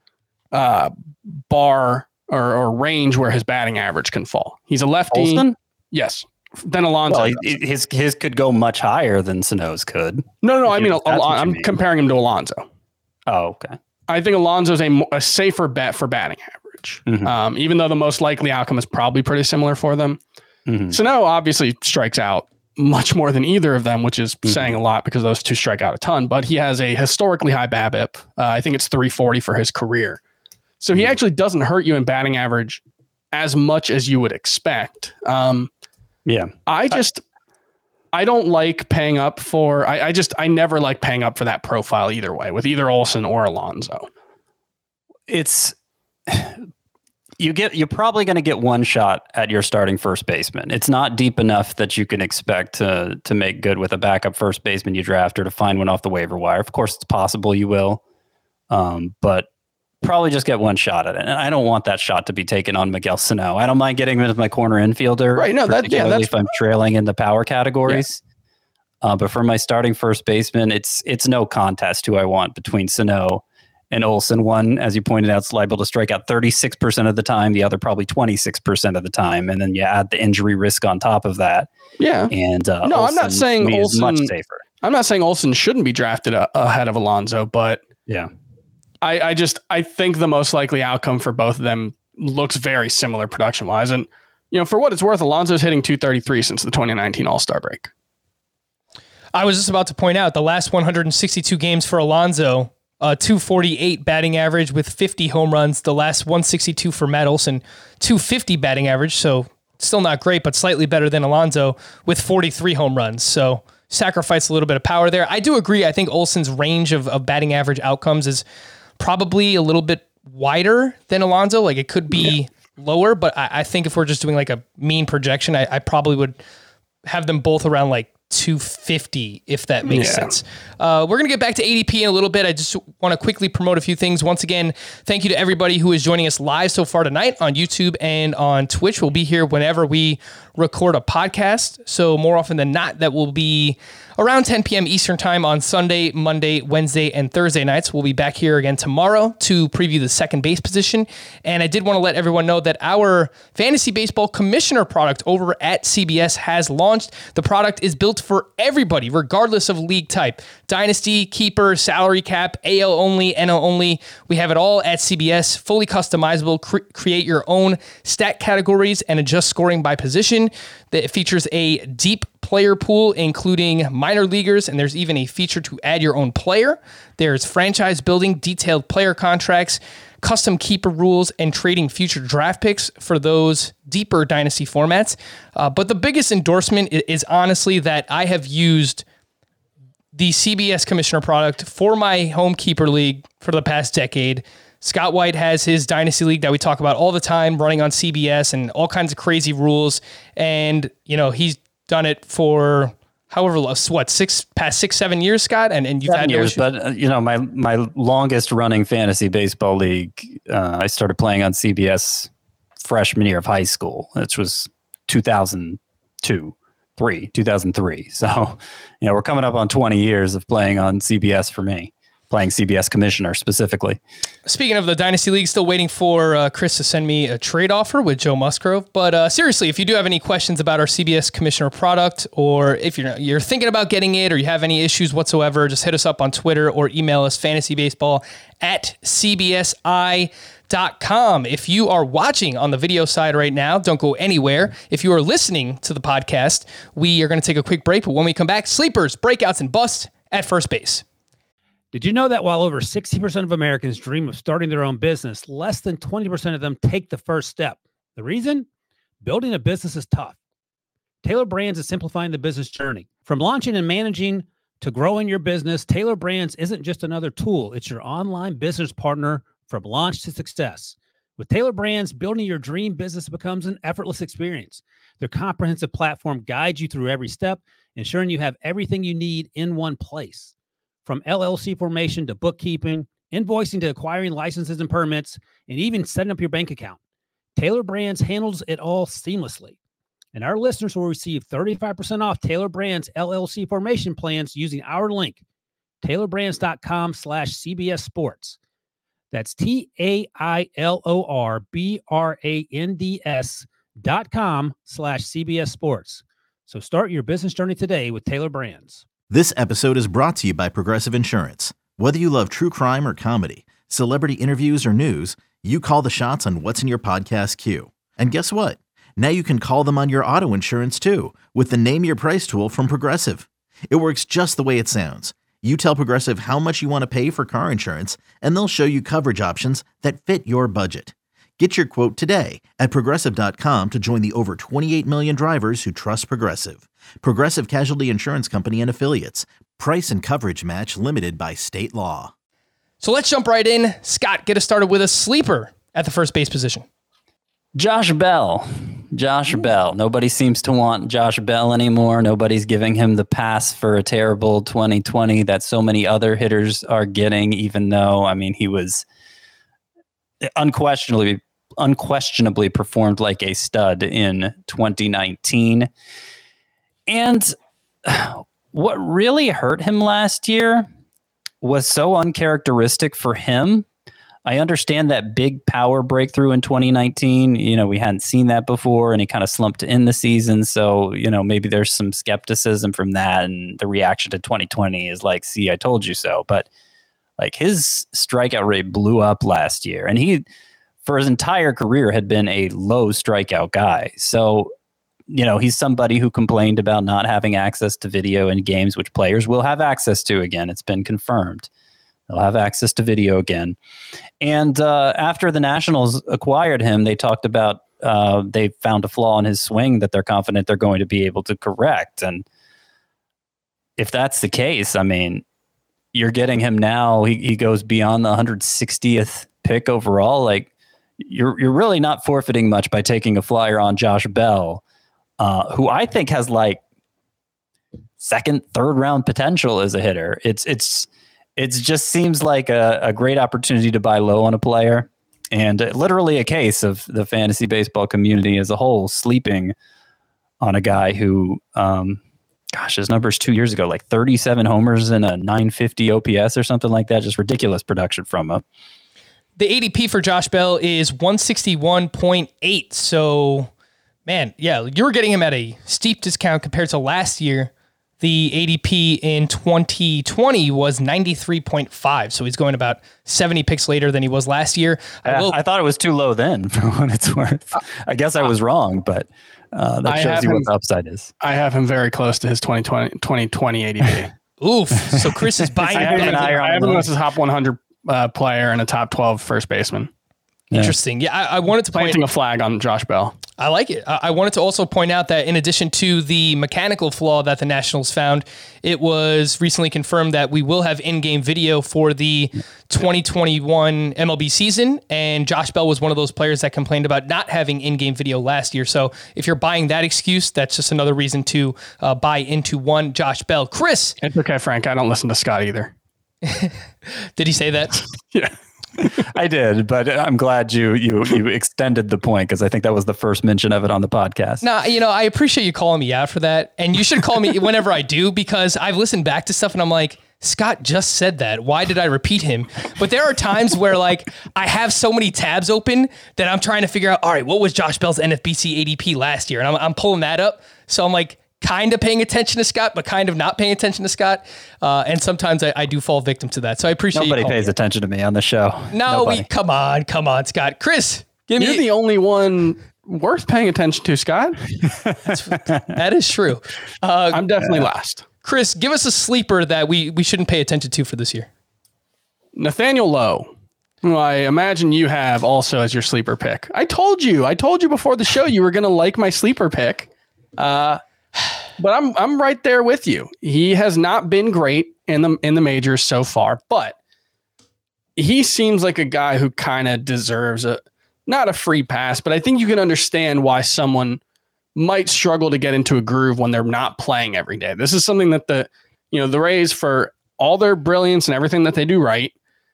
uh, bar or, or range where his batting average can fall. He's a lefty. Olsen? Yes. Then Alonso. Well, his his could go much higher than Sano's could. No, no, I mean, Al- I'm mean. comparing him to Alonso. Oh, okay. I think Alonso's a, a safer bet for batting average. Mm-hmm. Um, even though the most likely outcome is probably pretty similar for them. Mm-hmm. Sano obviously strikes out much more than either of them, which is mm-hmm. saying a lot because those two strike out a ton, but he has a historically high BABIP. Uh, I think it's three forty for his career. So he mm-hmm. actually doesn't hurt you in batting average as much as you would expect. Um, yeah. I just, I don't like paying up for, I, I just, I never like paying up for that profile either way with either Olsen or Alonso. It's, you get, you're probably going to get one shot at your starting first baseman. It's not deep enough that you can expect to, to make good with a backup first baseman you draft or to find one off the waiver wire. Of course, it's possible you will, um, but probably just get one shot at it. And I don't want that shot to be taken on Miguel Sano. I don't mind getting him as my corner infielder. Right. No, that, yeah, that's if I'm trailing in the power categories. Yeah. Uh, but for my starting first baseman, it's, it's no contest who I want between Sano and Olsen. One, as you pointed out, is liable to strike out thirty-six percent of the time. The other probably twenty-six percent of the time. And then you add the injury risk on top of that. Yeah. And uh, no, Olsen, I'm not saying Olsen, much safer. I'm not saying Olsen shouldn't be drafted a, ahead of Alonso, but yeah, I, I just I think the most likely outcome for both of them looks very similar production wise. And, you know, for what it's worth, Alonso's hitting two thirty-three since the twenty nineteen All-Star break. I was just about to point out the last one hundred sixty-two games for Alonso, uh, two forty-eight batting average with fifty home runs. The last one sixty-two for Matt Olson, two fifty batting average. So still not great, but slightly better than Alonso with forty-three home runs. So sacrifice a little bit of power there. I do agree. I think Olson's range of, of batting average outcomes is probably a little bit wider than Alonso. Like it could be yeah. lower, but I, I think if we're just doing like a mean projection, I, I probably would have them both around like two fifty, if that makes yeah. sense. Uh, we're going to get back to A D P in a little bit. I just want to quickly promote a few things. Once again, thank you to everybody who is joining us live so far tonight on YouTube and on Twitch. We'll be here whenever we record a podcast. So more often than not, that will be around ten p.m. Eastern time on Sunday, Monday, Wednesday, and Thursday nights. We'll be back here again tomorrow to preview the second base position. And I did want to let everyone know that our fantasy baseball commissioner product over at C B S has launched. The product is built for everybody, regardless of league type. Dynasty, keeper, salary cap, A L only, N L only. We have it all at C B S, fully customizable. Cre- create your own stat categories and adjust scoring by position. That features a deep player pool, including minor leaguers, and there's even a feature to add your own player. There's franchise building, detailed player contracts, custom keeper rules, and trading future draft picks for those deeper dynasty formats. Uh, but the biggest endorsement is honestly that I have used the C B S Commissioner product for my home keeper league for the past decade. Scott White has his Dynasty League that we talk about all the time, running on C B S and all kinds of crazy rules. And, you know, he's done it for however, what, six, past six, seven years, Scott? And, and you've seven had no years, issues. but, uh, you know, my, my longest running fantasy baseball league, uh, I started playing on C B S freshman year of high school, which was two thousand two, three, two thousand three. So, you know, we're coming up on twenty years of playing on C B S for me. Playing C B S Commissioner specifically. Speaking of the Dynasty League, still waiting for uh, Chris to send me a trade offer with Joe Musgrove. But uh, seriously, if you do have any questions about our C B S Commissioner product, or if you're you're thinking about getting it, or you have any issues whatsoever, just hit us up on Twitter or email us fantasybaseball at c b s i dot com. If you are watching on the video side right now, don't go anywhere. If you are listening to the podcast, we are going to take a quick break. But when we come back, sleepers, breakouts, and busts at first base. Did you know that while over sixty percent of Americans dream of starting their own business, less than twenty percent of them take the first step? The reason? Building a business is tough. Taylor Brands is simplifying the business journey. From launching and managing to growing your business, Taylor Brands isn't just another tool. It's your online business partner from launch to success. With Taylor Brands, building your dream business becomes an effortless experience. Their comprehensive platform guides you through every step, ensuring you have everything you need in one place. From L L C formation to bookkeeping, invoicing to acquiring licenses and permits, and even setting up your bank account, Taylor Brands handles it all seamlessly. And our listeners will receive thirty-five percent off Taylor Brands L L C formation plans using our link, taylor brands dot com slash C B S Sports. That's T A I L O R B R A N D S dot com slash C B S Sports. So start your business journey today with Taylor Brands. This episode is brought to you by Progressive Insurance. Whether you love true crime or comedy, celebrity interviews or news, you call the shots on what's in your podcast queue. And guess what? Now you can call them on your auto insurance too with the Name Your Price tool from Progressive. It works just the way it sounds. You tell Progressive how much you want to pay for car insurance, and they'll show you coverage options that fit your budget. Get your quote today at progressive dot com to join the over twenty-eight million drivers who trust Progressive. Progressive Casualty Insurance Company and Affiliates. Price and coverage match limited by state law. So let's jump right in. Scott, get us started with a sleeper at the first base position. Josh Bell. Josh Ooh. Bell. Nobody seems to want Josh Bell anymore. Nobody's giving him the pass for a terrible twenty twenty that so many other hitters are getting, even though, I mean, he was unquestionably unquestionably performed like a stud in twenty nineteen. And what really hurt him last year was so uncharacteristic for him. I understand that big power breakthrough in twenty nineteen. You know, we hadn't seen that before, and he kind of slumped to end the season. So, you know, maybe there's some skepticism from that, and the reaction to twenty twenty is like, see, I told you so. But like his strikeout rate blew up last year, and he, for his entire career, had been a low strikeout guy. So, you know, he's somebody who complained about not having access to video in games, which players will have access to again. It's been confirmed. They'll have access to video again. And uh, after the Nationals acquired him, they talked about uh, they found a flaw in his swing that they're confident they're going to be able to correct. And if that's the case, I mean, you're getting him now. He he goes beyond the one hundred sixtieth pick overall. Like you're you're really not forfeiting much by taking a flyer on Josh Bell, uh, who I think has like second, third round potential as a hitter. It's it's. It just seems like a, a great opportunity to buy low on a player, and uh, literally a case of the fantasy baseball community as a whole sleeping on a guy who, um, gosh, his numbers two years ago, like thirty-seven homers and a nine fifty O P S or something like that. Just ridiculous production from him. The A D P for Josh Bell is one sixty-one point eight. So, man, yeah, you're getting him at a steep discount compared to last year. The A D P in twenty twenty was ninety-three point five, so he's going about seventy picks later than he was last year. I, I, will, I thought it was too low then, for what it's worth. I guess I was wrong, but uh, that shows you him, what the upside is. I have him very close to his twenty twenty, twenty twenty A D P. Oof, so Chris is buying. I have him, I have him as a top one hundred uh, player and a top twelve first baseman. Interesting. Yeah, I, I wanted to planting point, a flag on Josh Bell. I like it. I, I wanted to also point out that in addition to the mechanical flaw that the Nationals found, it was recently confirmed that we will have in-game video for the twenty twenty-one M L B season, and Josh Bell was one of those players that complained about not having in-game video last year. So if you're buying that excuse, that's just another reason to uh, buy into one Josh Bell. Chris. It's okay, Frank. I don't listen to Scott either. Did he say that? Yeah. I did, but I'm glad you you you extended the point because I think that was the first mention of it on the podcast. No, you know, I appreciate you calling me out for that. And you should call me whenever I do, because I've listened back to stuff and I'm like, Scott just said that. Why did I repeat him? But there are times where like I have so many tabs open that I'm trying to figure out, all right, what was Josh Bell's N F B C A D P last year? And I'm, I'm pulling that up. So I'm like, kind of paying attention to Scott, but kind of not paying attention to Scott. Uh, and sometimes I, I do fall victim to that. So I appreciate Nobody you pays me. attention to me on the show. No, Nobody. we come on, come on, Scott. Chris, give You're me. You're the only one worth paying attention to, Scott. That's, that is true. Uh, I'm definitely last. Chris, give us a sleeper that we, we shouldn't pay attention to for this year. Nathaniel Lowe, who I imagine you have also as your sleeper pick. I told you, I told you before the show you were going to like my sleeper pick. Uh, But I'm I'm right there with you. He has not been great in the in the majors so far, but he seems like a guy who kind of deserves a not a free pass, but I think you can understand why someone might struggle to get into a groove when they're not playing every day. This is something that the you know the Rays, for all their brilliance and everything that they do right,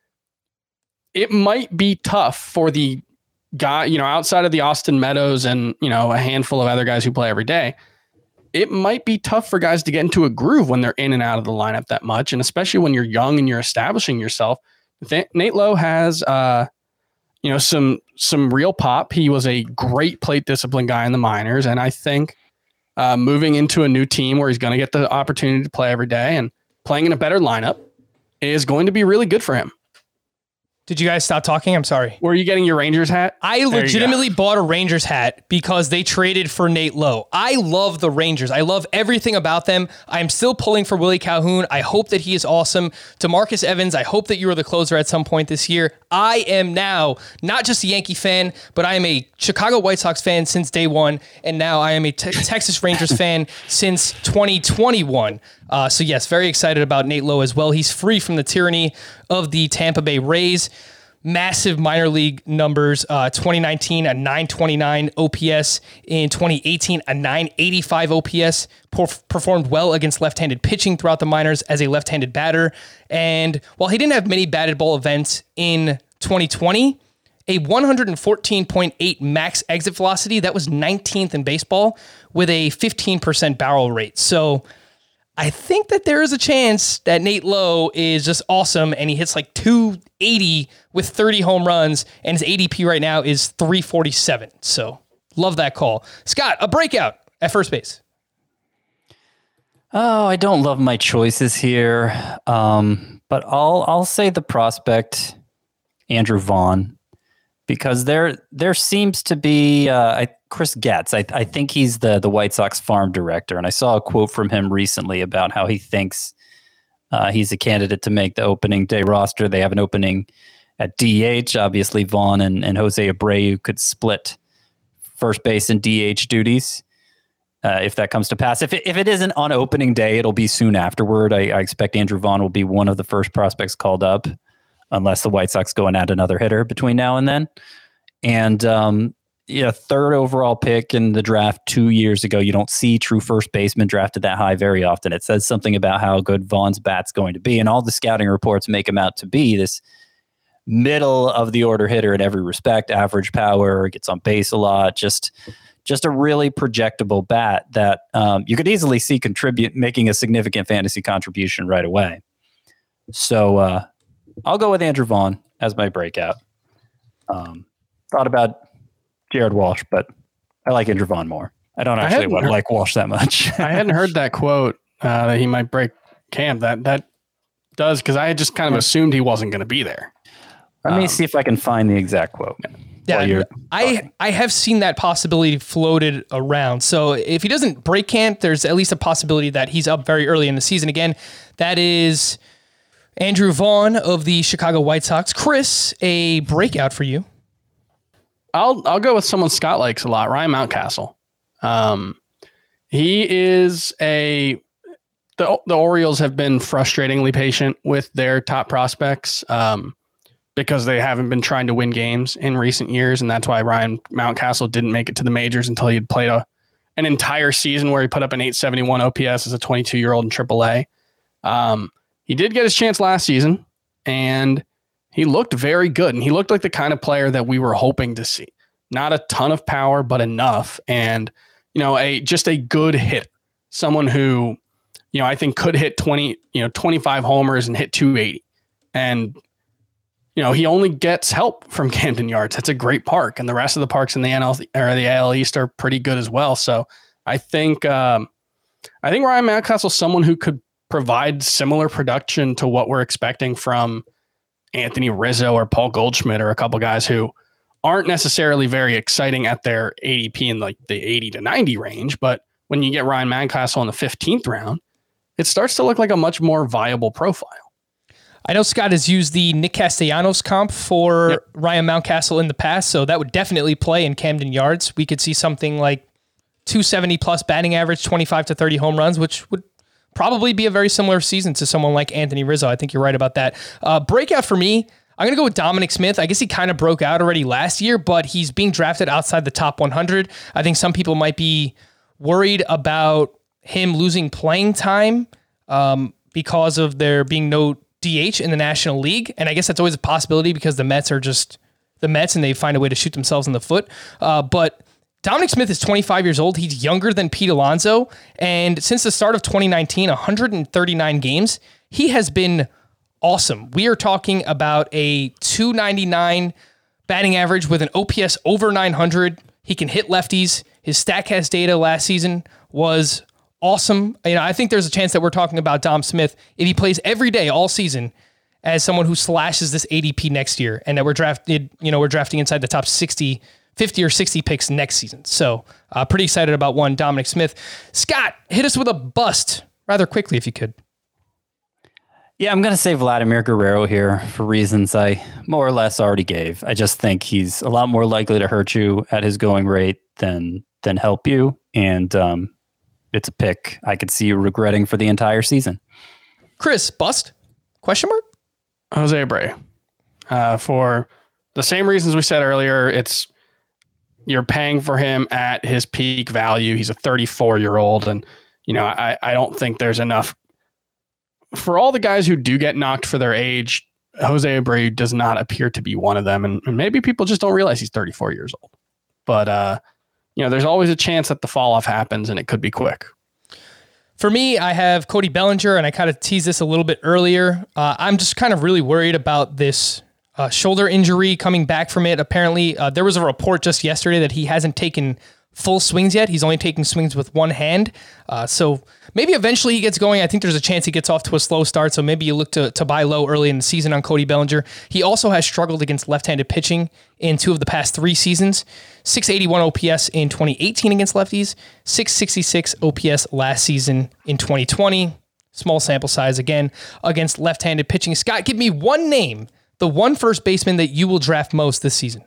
it might be tough for the guy, you know, outside of the Austin Meadows and, you know, a handful of other guys who play every day. It might be tough for guys to get into a groove when they're in and out of the lineup that much. And especially when you're young and you're establishing yourself. Nate Lowe has, uh, you know, some, some real pop. He was a great plate discipline guy in the minors. And I think uh, moving into a new team where he's going to get the opportunity to play every day and playing in a better lineup is going to be really good for him. Did you guys stop talking? I'm sorry. Were you getting your Rangers hat? I legitimately bought a Rangers hat because they traded for Nate Lowe. I love the Rangers. I love everything about them. I'm still pulling for Willie Calhoun. I hope that he is awesome. DeMarcus Evans, I hope that you are the closer at some point this year. I am now not just a Yankee fan, but I am a Chicago White Sox fan since day one. And now I am a te- Texas Rangers fan since twenty twenty-one. Uh, so yes, very excited about Nate Lowe as well. He's free from the tyranny of the Tampa Bay Rays. Massive minor league numbers. Uh, twenty nineteen, a nine twenty-nine O P S. In twenty eighteen, a nine eighty-five O P S. Perf- performed well against left-handed pitching throughout the minors as a left-handed batter. And while he didn't have many batted ball events in twenty twenty, a one fourteen point eight max exit velocity, that was nineteenth in baseball with a fifteen percent barrel rate. So I think that there is a chance that Nate Lowe is just awesome and he hits like two eighty with thirty home runs, and his A D P right now is three forty-seven. So love that call. Scott, a breakout at first base. Oh, I don't love my choices here, um, but I'll I'll say the prospect Andrew Vaughn, because there there seems to be uh, I, Chris Getz. I, I think he's the the White Sox farm director, and I saw a quote from him recently about how he thinks uh, he's a candidate to make the opening day roster. They have an opening at D H. Obviously, Vaughn and, and Jose Abreu could split first base and D H duties. Uh, if that comes to pass. If it, if it isn't on opening day, it'll be soon afterward. I, I expect Andrew Vaughn will be one of the first prospects called up, unless the White Sox go and add another hitter between now and then. And um, yeah, third overall pick in the draft two years ago. You don't see true first baseman drafted that high very often. It says something about how good Vaughn's bat's going to be, and all the scouting reports make him out to be this middle of the order hitter in every respect. Average power, gets on base a lot, just. Just a really projectable bat that um, you could easily see contribute, making a significant fantasy contribution right away. So uh, I'll go with Andrew Vaughn as my breakout. Um, thought about Jared Walsh, but I like Andrew Vaughn more. I don't actually I like Walsh that much. I hadn't heard that quote uh, that he might break camp. That that does, because I had just kind of assumed he wasn't going to be there. Let me um, see if I can find the exact quote. Yeah, I, I have seen that possibility floated around. So if he doesn't break camp, there's at least a possibility that he's up very early in the season. Again, that is Andrew Vaughn of the Chicago White Sox. Chris, a breakout for you. I'll I'll go with someone Scott likes a lot, Ryan Mountcastle. Um, he is a the the Orioles have been frustratingly patient with their top prospects. Um, because they haven't been trying to win games in recent years. And that's why Ryan Mountcastle didn't make it to the majors until he had played a, an entire season where he put up an eight seventy-one O P S as a twenty-two-year-old in triple A. Um, he did get his chance last season, and he looked very good. And he looked like the kind of player that we were hoping to see. Not a ton of power, but enough. And, you know, a just a good hit. Someone who, you know, I think could hit twenty, you know, twenty-five homers and hit two eighty. And you know, he only gets help from Camden Yards. It's a great park, and the rest of the parks in the N L or the A L East are pretty good as well. So I think um, I think Ryan Mountcastle is someone who could provide similar production to what we're expecting from Anthony Rizzo or Paul Goldschmidt, or a couple guys who aren't necessarily very exciting at their A D P in like the eighty to ninety range. But when you get Ryan Mountcastle in the fifteenth round, it starts to look like a much more viable profile. I know Scott has used the Nick Castellanos comp for yep. Ryan Mountcastle in the past, so that would definitely play in Camden Yards. We could see something like two seventy plus batting average, twenty-five to thirty home runs, which would probably be a very similar season to someone like Anthony Rizzo. I think you're right about that. Uh, breakout for me, I'm going to go with Dominic Smith. I guess he kind of broke out already last year, but he's being drafted outside the top one hundred. I think some people might be worried about him losing playing time um, because of there being no D H in the National League. And I guess that's always a possibility because the Mets are just the Mets and they find a way to shoot themselves in the foot. Uh, but Dominic Smith is twenty-five years old. He's younger than Pete Alonso. And since the start of twenty nineteen, one hundred thirty-nine games, he has been awesome. We are talking about a two ninety-nine batting average with an O P S over nine hundred. He can hit lefties. His StatCast data last season was awesome. You know, I think there's a chance that we're talking about Dom Smith if he plays every day all season as someone who slashes this A D P next year, and that we're drafted, you know, we're drafting inside the top sixty, fifty or sixty picks next season. So uh, pretty excited about one, Dominic Smith. Scott, hit us with a bust rather quickly if you could. Yeah, I'm going to say Vladimir Guerrero here for reasons I more or less already gave. I just think he's a lot more likely to hurt you at his going rate than than help you. And um, it's a pick I could see you regretting for the entire season. Chris, bust? Question mark? Jose Abreu. Uh, for the same reasons we said earlier, it's you're paying for him at his peak value. He's a thirty-four-year-old, and you know I, I don't think there's enough for all the guys who do get knocked for their age. Jose Abreu does not appear to be one of them, and, and maybe people just don't realize he's thirty-four years old. But uh, you know, there's always a chance that the fall off happens, and it could be quick. For me, I have Cody Bellinger, and I kind of teased this a little bit earlier. Uh, I'm just kind of really worried about this uh, shoulder injury coming back from it. Apparently, uh, there was a report just yesterday that he hasn't taken full swings yet. He's only taking swings with one hand. Uh, so maybe eventually he gets going. I think there's a chance he gets off to a slow start. So maybe you look to, to buy low early in the season on Cody Bellinger. He also has struggled against left-handed pitching in two of the past three seasons. six eighty-one O P S in twenty eighteen against lefties. six sixty-six O P S last season in twenty twenty. Small sample size again against left-handed pitching. Scott, give me one name, the one first baseman that you will draft most this season.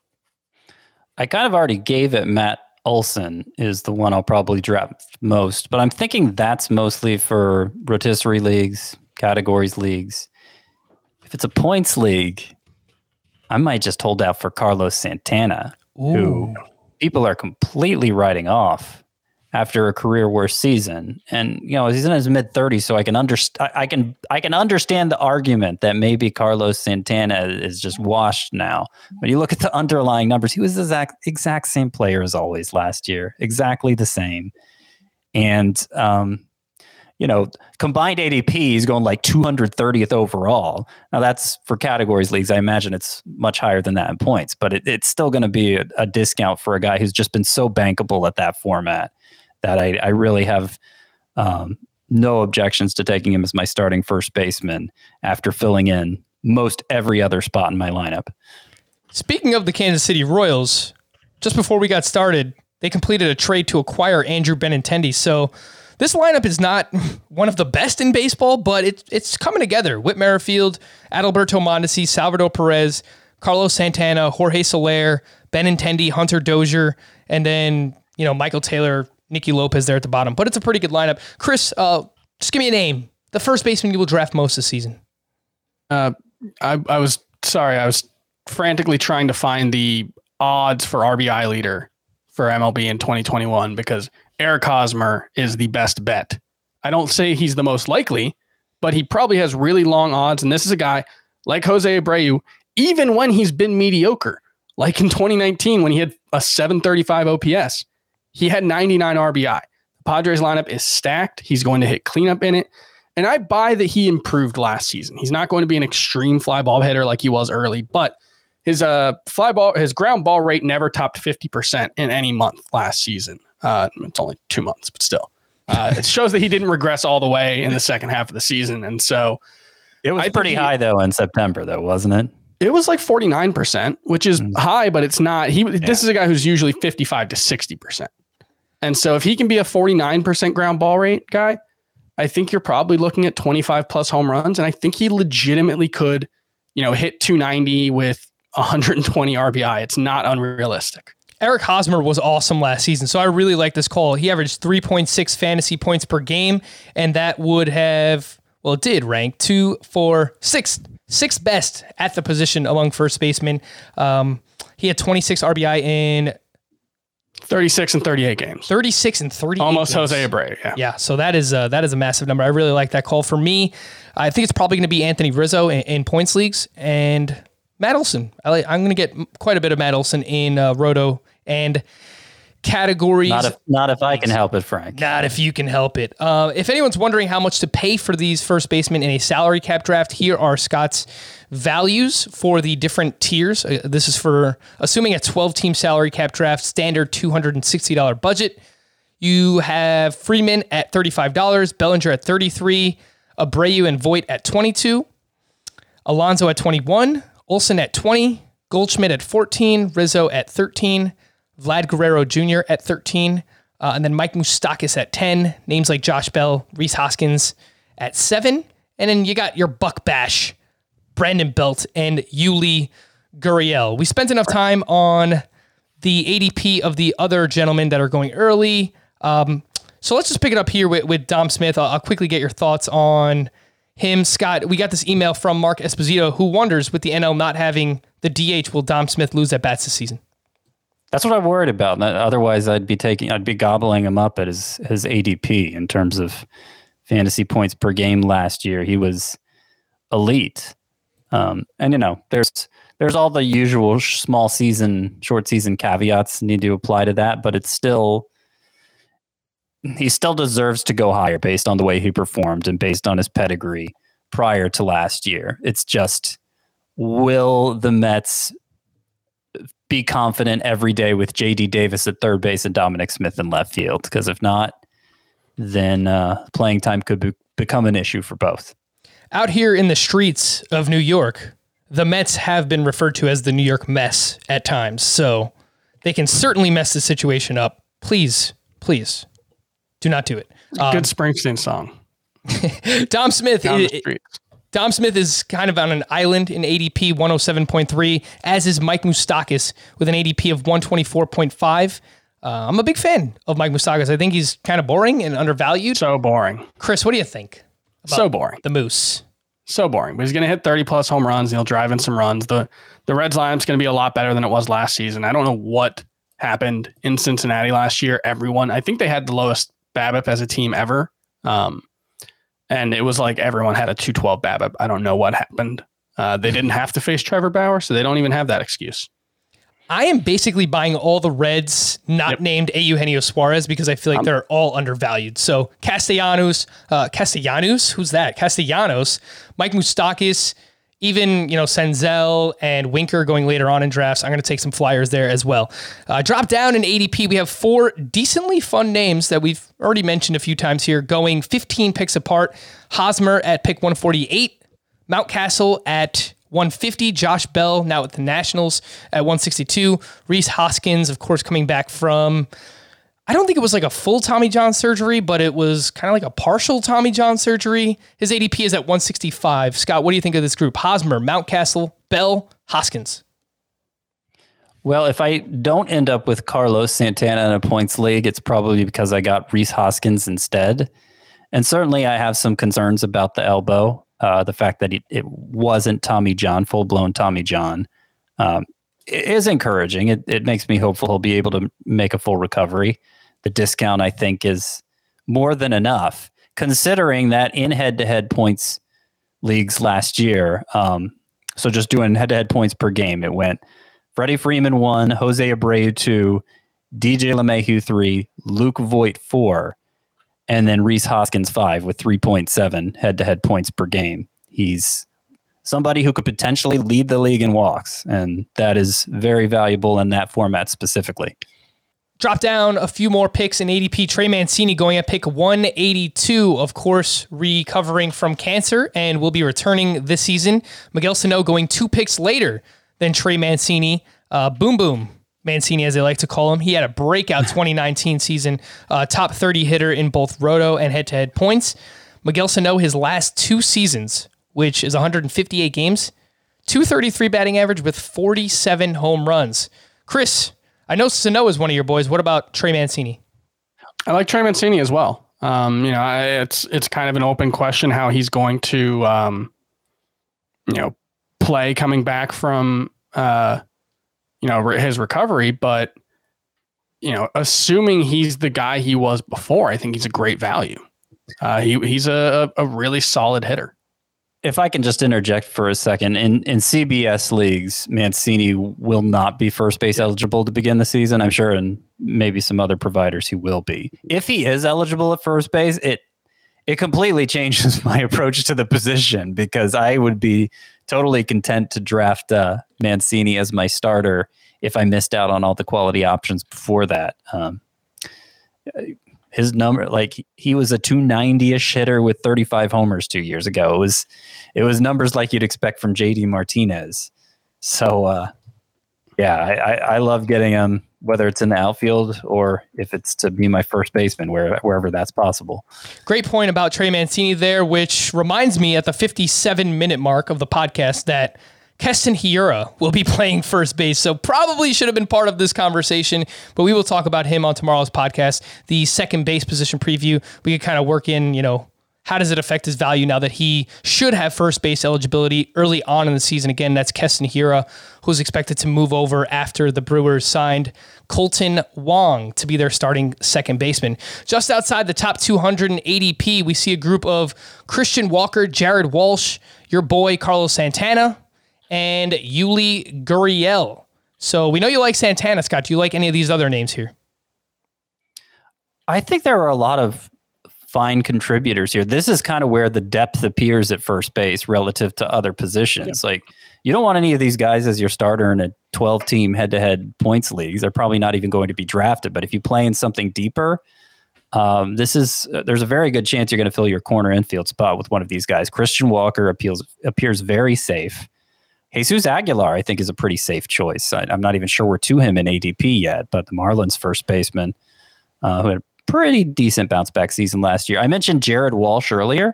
I kind of already gave it. Matt Olson is the one I'll probably draft most, but I'm thinking that's mostly for rotisserie leagues, categories leagues. If it's a points league, I might just hold out for Carlos Santana, Ooh. who people are completely writing off after a career worst season. And, you know, he's in his mid thirties, so I can understand, I can, I can understand the argument that maybe Carlos Santana is just washed now. But you look at the underlying numbers, he was the exact, exact same player as always last year, exactly the same. And, um, you know, combined A D P, he's going like two hundred thirtieth overall. Now that's for categories leagues. I imagine it's much higher than that in points, but it, it's still going to be a, a discount for a guy who's just been so bankable at that format that I, I really have um, no objections to taking him as my starting first baseman after filling in most every other spot in my lineup. Speaking of the Kansas City Royals, just before we got started, they completed a trade to acquire Andrew Benintendi. So this lineup is not one of the best in baseball, but it, it's coming together. Whit Merrifield, Adalberto Mondesi, Salvador Perez, Carlos Santana, Jorge Soler, Benintendi, Hunter Dozier, and then, you know, Michael Taylor, Nicky Lopez there at the bottom. But it's a pretty good lineup. Chris, uh, just give me a name. The first baseman you will draft most this season. Uh, I, I was sorry. I was frantically trying to find the odds for R B I leader for M L B in twenty twenty-one because Eric Hosmer is the best bet. I don't say he's the most likely, but he probably has really long odds. And this is a guy like Jose Abreu, even when he's been mediocre, like in twenty nineteen when he had a seven thirty-five O P S. He had ninety-nine R B I. The Padres lineup is stacked. He's going to hit cleanup in it. And I buy that he improved last season. He's not going to be an extreme fly ball hitter like he was early, but his uh fly ball, his ground ball rate never topped fifty percent in any month last season. Uh, it's only two months, but still. Uh, it shows that he didn't regress all the way in the second half of the season. And so it was I pretty he, high though in September though, wasn't it? It was like forty-nine percent, which is mm. high, but it's not. He yeah. This is a guy who's usually fifty-five to sixty percent. And so if he can be a forty-nine percent ground ball rate guy, I think you're probably looking at twenty-five plus home runs. And I think he legitimately could, you know, hit two ninety with one hundred twenty R B I. It's not unrealistic. Eric Hosmer was awesome last season, so I really like this call. He averaged three point six fantasy points per game, and that would have, well, it did rank two, four, six, sixth best at the position among first basemen. Um, he had twenty-six R B I in thirty-six and thirty-eight games. thirty-six and thirty-eight Almost games. Jose Abreu, yeah. Yeah, so that is uh, that is a massive number. I really like that call. For me, I think it's probably going to be Anthony Rizzo in, in points leagues and Matt Olson. I like, I'm going to get quite a bit of Matt Olson in uh, Roto and categories. Not if, not if I can help it, Frank. Not if you can help it. Uh, if anyone's wondering how much to pay for these first basemen in a salary cap draft, here are Scott's values for the different tiers. Uh, this is for assuming a twelve-team salary cap draft, standard two hundred sixty dollars budget. You have Freeman at thirty-five dollars, Bellinger at thirty-three dollars, Abreu and Voit at twenty-two dollars, Alonso at twenty-one dollars, Olson at twenty dollars, Goldschmidt at fourteen dollars, Rizzo at thirteen dollars, Vlad Guerrero Junior at thirteen, uh, and then Mike Moustakas at ten. Names like Josh Bell, Rhys Hoskins at seven. And then you got your Buck Bash, Brandon Belt, and Yuli Gurriel. We spent enough time on the A D P of the other gentlemen that are going early. Um, so let's just pick it up here with, with Dom Smith. I'll, I'll quickly get your thoughts on him. Scott, we got this email from Mark Esposito, who wonders, with the N L not having the D H, will Dom Smith lose at bats this season? That's what I'm worried about. Otherwise, I'd be taking, I'd be gobbling him up at his his A D P in terms of fantasy points per game last year. He was elite, um, and you know, there's there's all the usual small season, short season caveats need to apply to that, but it's still he still deserves to go higher based on the way he performed and based on his pedigree prior to last year. It's just, will the Mets be confident every day with J D Davis at third base and Dominic Smith in left field? Because if not, then uh, playing time could be, become an issue for both. Out here in the streets of New York, the Mets have been referred to as the New York mess at times, so they can certainly mess the situation up. Please, please, do not do it. Um, Good Springsteen song. Dom Smith. Down the It, streets. Dom Smith is kind of on an island in A D P one oh seven point three, as is Mike Moustakas with an A D P of one twenty-four point five. Uh, I'm a big fan of Mike Moustakas. I think he's kind of boring and undervalued. So boring. Chris, what do you think about So boring. the Moose? So boring. But he's going to hit thirty plus home runs and he'll drive in some runs. The the Reds lineup's going to be a lot better than it was last season. I don't know what happened in Cincinnati last year. Everyone, I think they had the lowest BABIP as a team ever. Um, and it was like everyone had a two twelve BABIP. I don't know what happened. Uh, they didn't have to face Trevor Bauer, so they don't even have that excuse. I am basically buying all the Reds not Yep. named Eugenio Suarez because I feel like Um, they're all undervalued. So Castellanos, uh, Castellanos, who's that? Castellanos, Mike Moustakas, even, you know, Senzel and Winker going later on in drafts. I'm going to take some flyers there as well. Uh, drop down in A D P. We have four decently fun names that we've already mentioned a few times here, going fifteen picks apart. Hosmer at pick one forty-eight, Mountcastle at one fifty, Josh Bell now with the Nationals at one sixty-two, Rhys Hoskins, of course, coming back from, I don't think it was like a full Tommy John surgery, but it was kind of like a partial Tommy John surgery. His A D P is at one sixty-five. Scott, what do you think of this group? Hosmer, Mountcastle, Bell, Hoskins. Well, if I don't end up with Carlos Santana in a points league, it's probably because I got Rhys Hoskins instead. And certainly I have some concerns about the elbow. Uh, the fact that it, it wasn't Tommy John, full-blown Tommy John, um, it is encouraging. It, it makes me hopeful he'll be able to make a full recovery. The discount, I think, is more than enough, considering that in head-to-head points leagues last year, um, so just doing head-to-head points per game, it went Freddie Freeman one, Jose Abreu two, D J LeMahieu three, Luke Voigt four, and then Rhys Hoskins five with three point seven head-to-head points per game. He's somebody who could potentially lead the league in walks, and that is very valuable in that format specifically. Drop down a few more picks in A D P. Trey Mancini going at pick one eighty-two, of course, recovering from cancer and will be returning this season. Miguel Sano going two picks later than Trey Mancini. Uh, boom, boom. Mancini, as they like to call him. He had a breakout twenty nineteen season, uh, top thirty hitter in both roto and head-to-head points. Miguel Sano, his last two seasons, which is one hundred fifty-eight games, two thirty-three batting average with forty-seven home runs. Chris, I know Sano is one of your boys. What about Trey Mancini? I like Trey Mancini as well. Um, you know, I, it's it's kind of an open question how he's going to, um, you know, play coming back from, uh, you know, re- his recovery. But, you know, assuming he's the guy he was before, I think he's a great value. Uh, he he's a, a really solid hitter. If I can just interject for a second, in, in C B S leagues, Mancini will not be first base eligible to begin the season. I'm sure, and maybe some other providers he will be. If he is eligible at first base, it it completely changes my approach to the position, because I would be totally content to draft uh, Mancini as my starter if I missed out on all the quality options before that. Um, his number, like he was a two ninety-ish hitter with thirty-five homers two years ago. It was, it was numbers like you'd expect from J D Martinez. So, uh, yeah, I, I, I love getting him, whether it's in the outfield or if it's to be my first baseman, where, wherever that's possible. Great point about Trey Mancini there, which reminds me at the fifty-seven minute mark of the podcast that Keston Hiura will be playing first base, so probably should have been part of this conversation, but we will talk about him on tomorrow's podcast. The second base position preview, we could kind of work in, you know, how does it affect his value now that he should have first base eligibility early on in the season? Again, that's Keston Hiura, who's expected to move over after the Brewers signed Colton Wong to be their starting second baseman. Just outside the top two hundred in A D P, we see a group of Christian Walker, Jared Walsh, your boy Carlos Santana, and Yuli Gurriel. So we know you like Santana, Scott. Do you like any of these other names here? I think there are a lot of fine contributors here. This is kind of where the depth appears at first base relative to other positions. Yeah. Like, you don't want any of these guys as your starter in a twelve team head to head points leagues. They're probably not even going to be drafted. But if you play in something deeper, um, this is uh, there's a very good chance you're going to fill your corner infield spot with one of these guys. Christian Walker appeals, appears very safe. Jesus Aguilar, I think, is a pretty safe choice. I, I'm not even sure we're to him in A D P yet, but the Marlins first baseman uh, who had a pretty decent bounce back season last year. I mentioned Jared Walsh earlier,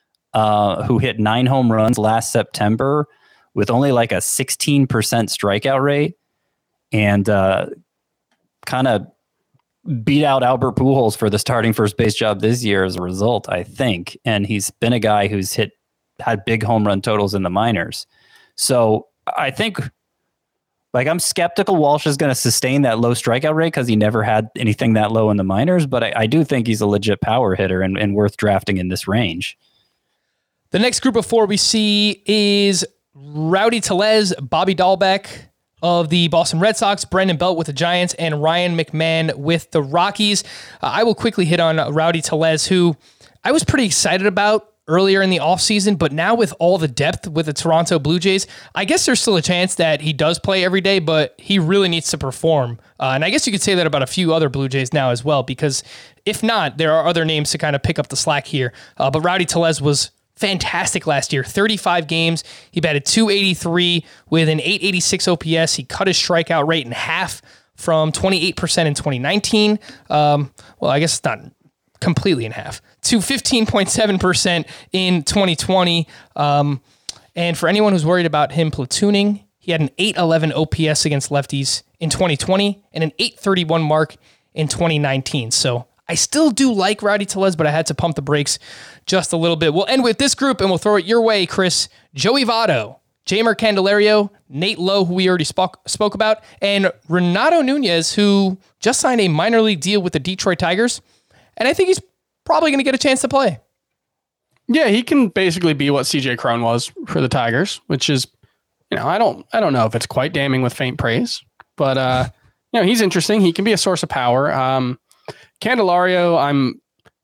uh, who hit nine home runs last September with only like a sixteen percent strikeout rate, and uh, kind of beat out Albert Pujols for the starting first base job this year as a result, I think. And he's been a guy who's hit had big home run totals in the minors. So I think, like, I'm skeptical Walsh is going to sustain that low strikeout rate because he never had anything that low in the minors. But I, I do think he's a legit power hitter and, and worth drafting in this range. The next group of four we see is Rowdy Tellez, Bobby Dahlbeck of the Boston Red Sox, Brandon Belt with the Giants, and Ryan McMahon with the Rockies. Uh, I will quickly hit on Rowdy Tellez, who I was pretty excited about earlier in the offseason, but now with all the depth with the Toronto Blue Jays, I guess there's still a chance that he does play every day, but he really needs to perform. Uh, and I guess you could say that about a few other Blue Jays now as well, because if not, there are other names to kind of pick up the slack here. Uh, but Rowdy Tellez was fantastic last year. thirty-five games. He batted two eighty-three with an eight eighty-six O P S. He cut his strikeout rate in half from twenty-eight percent in twenty nineteen. Um, well, I guess it's not completely in half, to fifteen point seven percent in twenty twenty. Um, and for anyone who's worried about him platooning, he had an eight eleven O P S against lefties in twenty twenty and an eight thirty-one mark in twenty nineteen. So I still do like Rowdy Tellez, but I had to pump the brakes just a little bit. We'll end with this group, and we'll throw it your way, Chris. Joey Votto, Jeimer Candelario, Nate Lowe, who we already spoke, spoke about, and Renato Nunez, who just signed a minor league deal with the Detroit Tigers. And I think he's probably going to get a chance to play. Yeah, he can basically be what C J Cron was for the Tigers, which is, you know, I don't I don't know if it's quite damning with faint praise, but, uh, you know, he's interesting. He can be a source of power. Um, Candelario, I'm,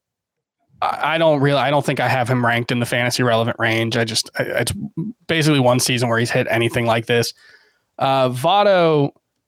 I don't really, I don't think I have him ranked in the fantasy relevant range. I just, I, it's basically one season where he's hit anything like this. Uh, Votto,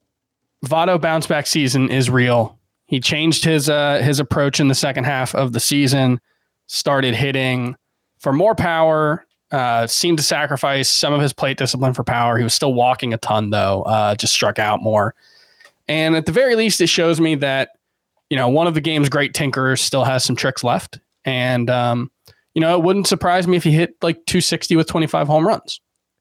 Votto bounce back season is real. He changed his, uh, his approach in the second half of the season, started hitting for more power, uh, seemed to sacrifice some of his plate discipline for power. He was still walking a ton though, uh, just struck out more. And at the very least, it shows me that, you know, one of the game's great tinkerers still has some tricks left. And, um, you know, it wouldn't surprise me if he hit like two sixty with twenty-five home runs.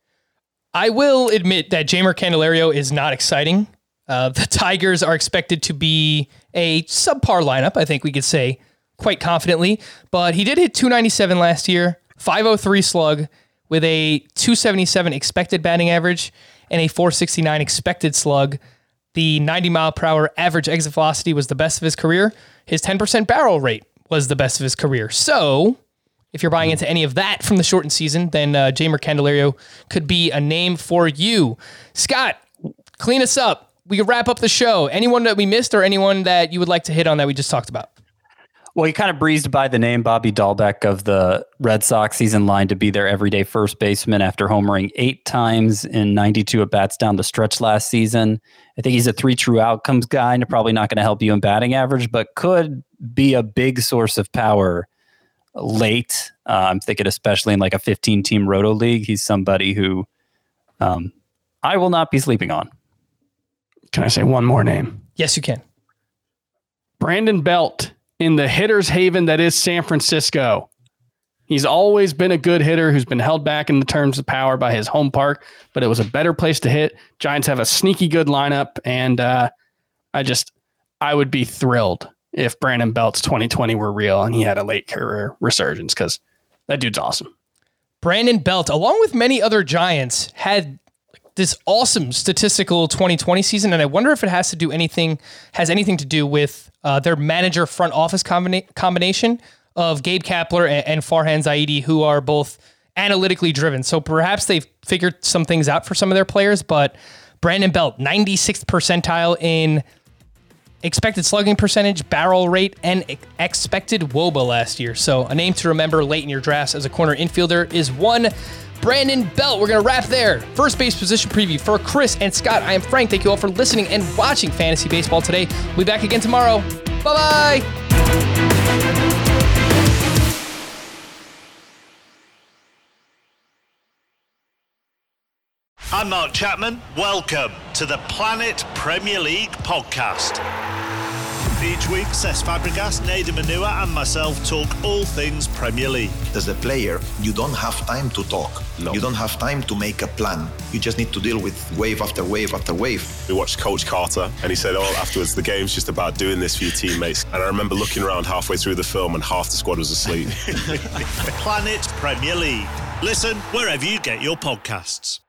I will admit that Jeimer Candelario is not exciting. Uh, the Tigers are expected to be a subpar lineup, I think we could say quite confidently. But he did hit two ninety-seven last year, five oh three slug with a two seventy-seven expected batting average and a four sixty-nine expected slug. The ninety mile per hour average exit velocity was the best of his career. His ten percent barrel rate was the best of his career. So if you're buying into any of that from the shortened season, then uh, Jeimer Candelario could be a name for you. Scott, clean us up. We could wrap up the show. Anyone that we missed or anyone that you would like to hit on that we just talked about? Well, you kind of breezed by the name Bobby Dahlbeck of the Red Sox. He's in line to be their everyday first baseman after homering eight times in ninety-two at-bats down the stretch last season. I think he's a three true outcomes guy and probably not going to help you in batting average, but could be a big source of power late. Uh, I'm thinking especially in like a fifteen-team roto league. He's somebody who um, I will not be sleeping on. Can I say one more name? Yes, you can. Brandon Belt. In the hitter's haven that is San Francisco. He's always been a good hitter who's been held back in the terms of power by his home park, but it was a better place to hit. Giants have a sneaky good lineup, and uh, I just, I would be thrilled if Brandon Belt's twenty twenty were real and he had a late career resurgence, because that dude's awesome. Brandon Belt, along with many other Giants, had this awesome statistical twenty twenty season, and I wonder if it has to do anything, has anything to do with uh, their manager front office combina- combination of Gabe Kapler and, and Farhan Zaidi, who are both analytically driven. So perhaps they've figured some things out for some of their players, but Brandon Belt, ninety-sixth percentile in expected slugging percentage, barrel rate, and e- expected W O B A last year. So a name to remember late in your drafts as a corner infielder is one Brandon Belt. We're going to wrap there. First base position preview for Chris and Scott. I am Frank. Thank you all for listening and watching Fantasy Baseball today. We'll be back again tomorrow. Bye-bye. I'm Mark Chapman. Welcome to the Planet Premier League podcast. Each week, Cesc Fabregas, Nader Manua and myself talk all things Premier League. As a player, you don't have time to talk. No. You don't have time to make a plan. You just need to deal with wave after wave after wave. We watched Coach Carter and he said, oh, afterwards, the game's just about doing this for your teammates. And I remember looking around halfway through the film and half the squad was asleep. Planet Premier League. Listen wherever you get your podcasts.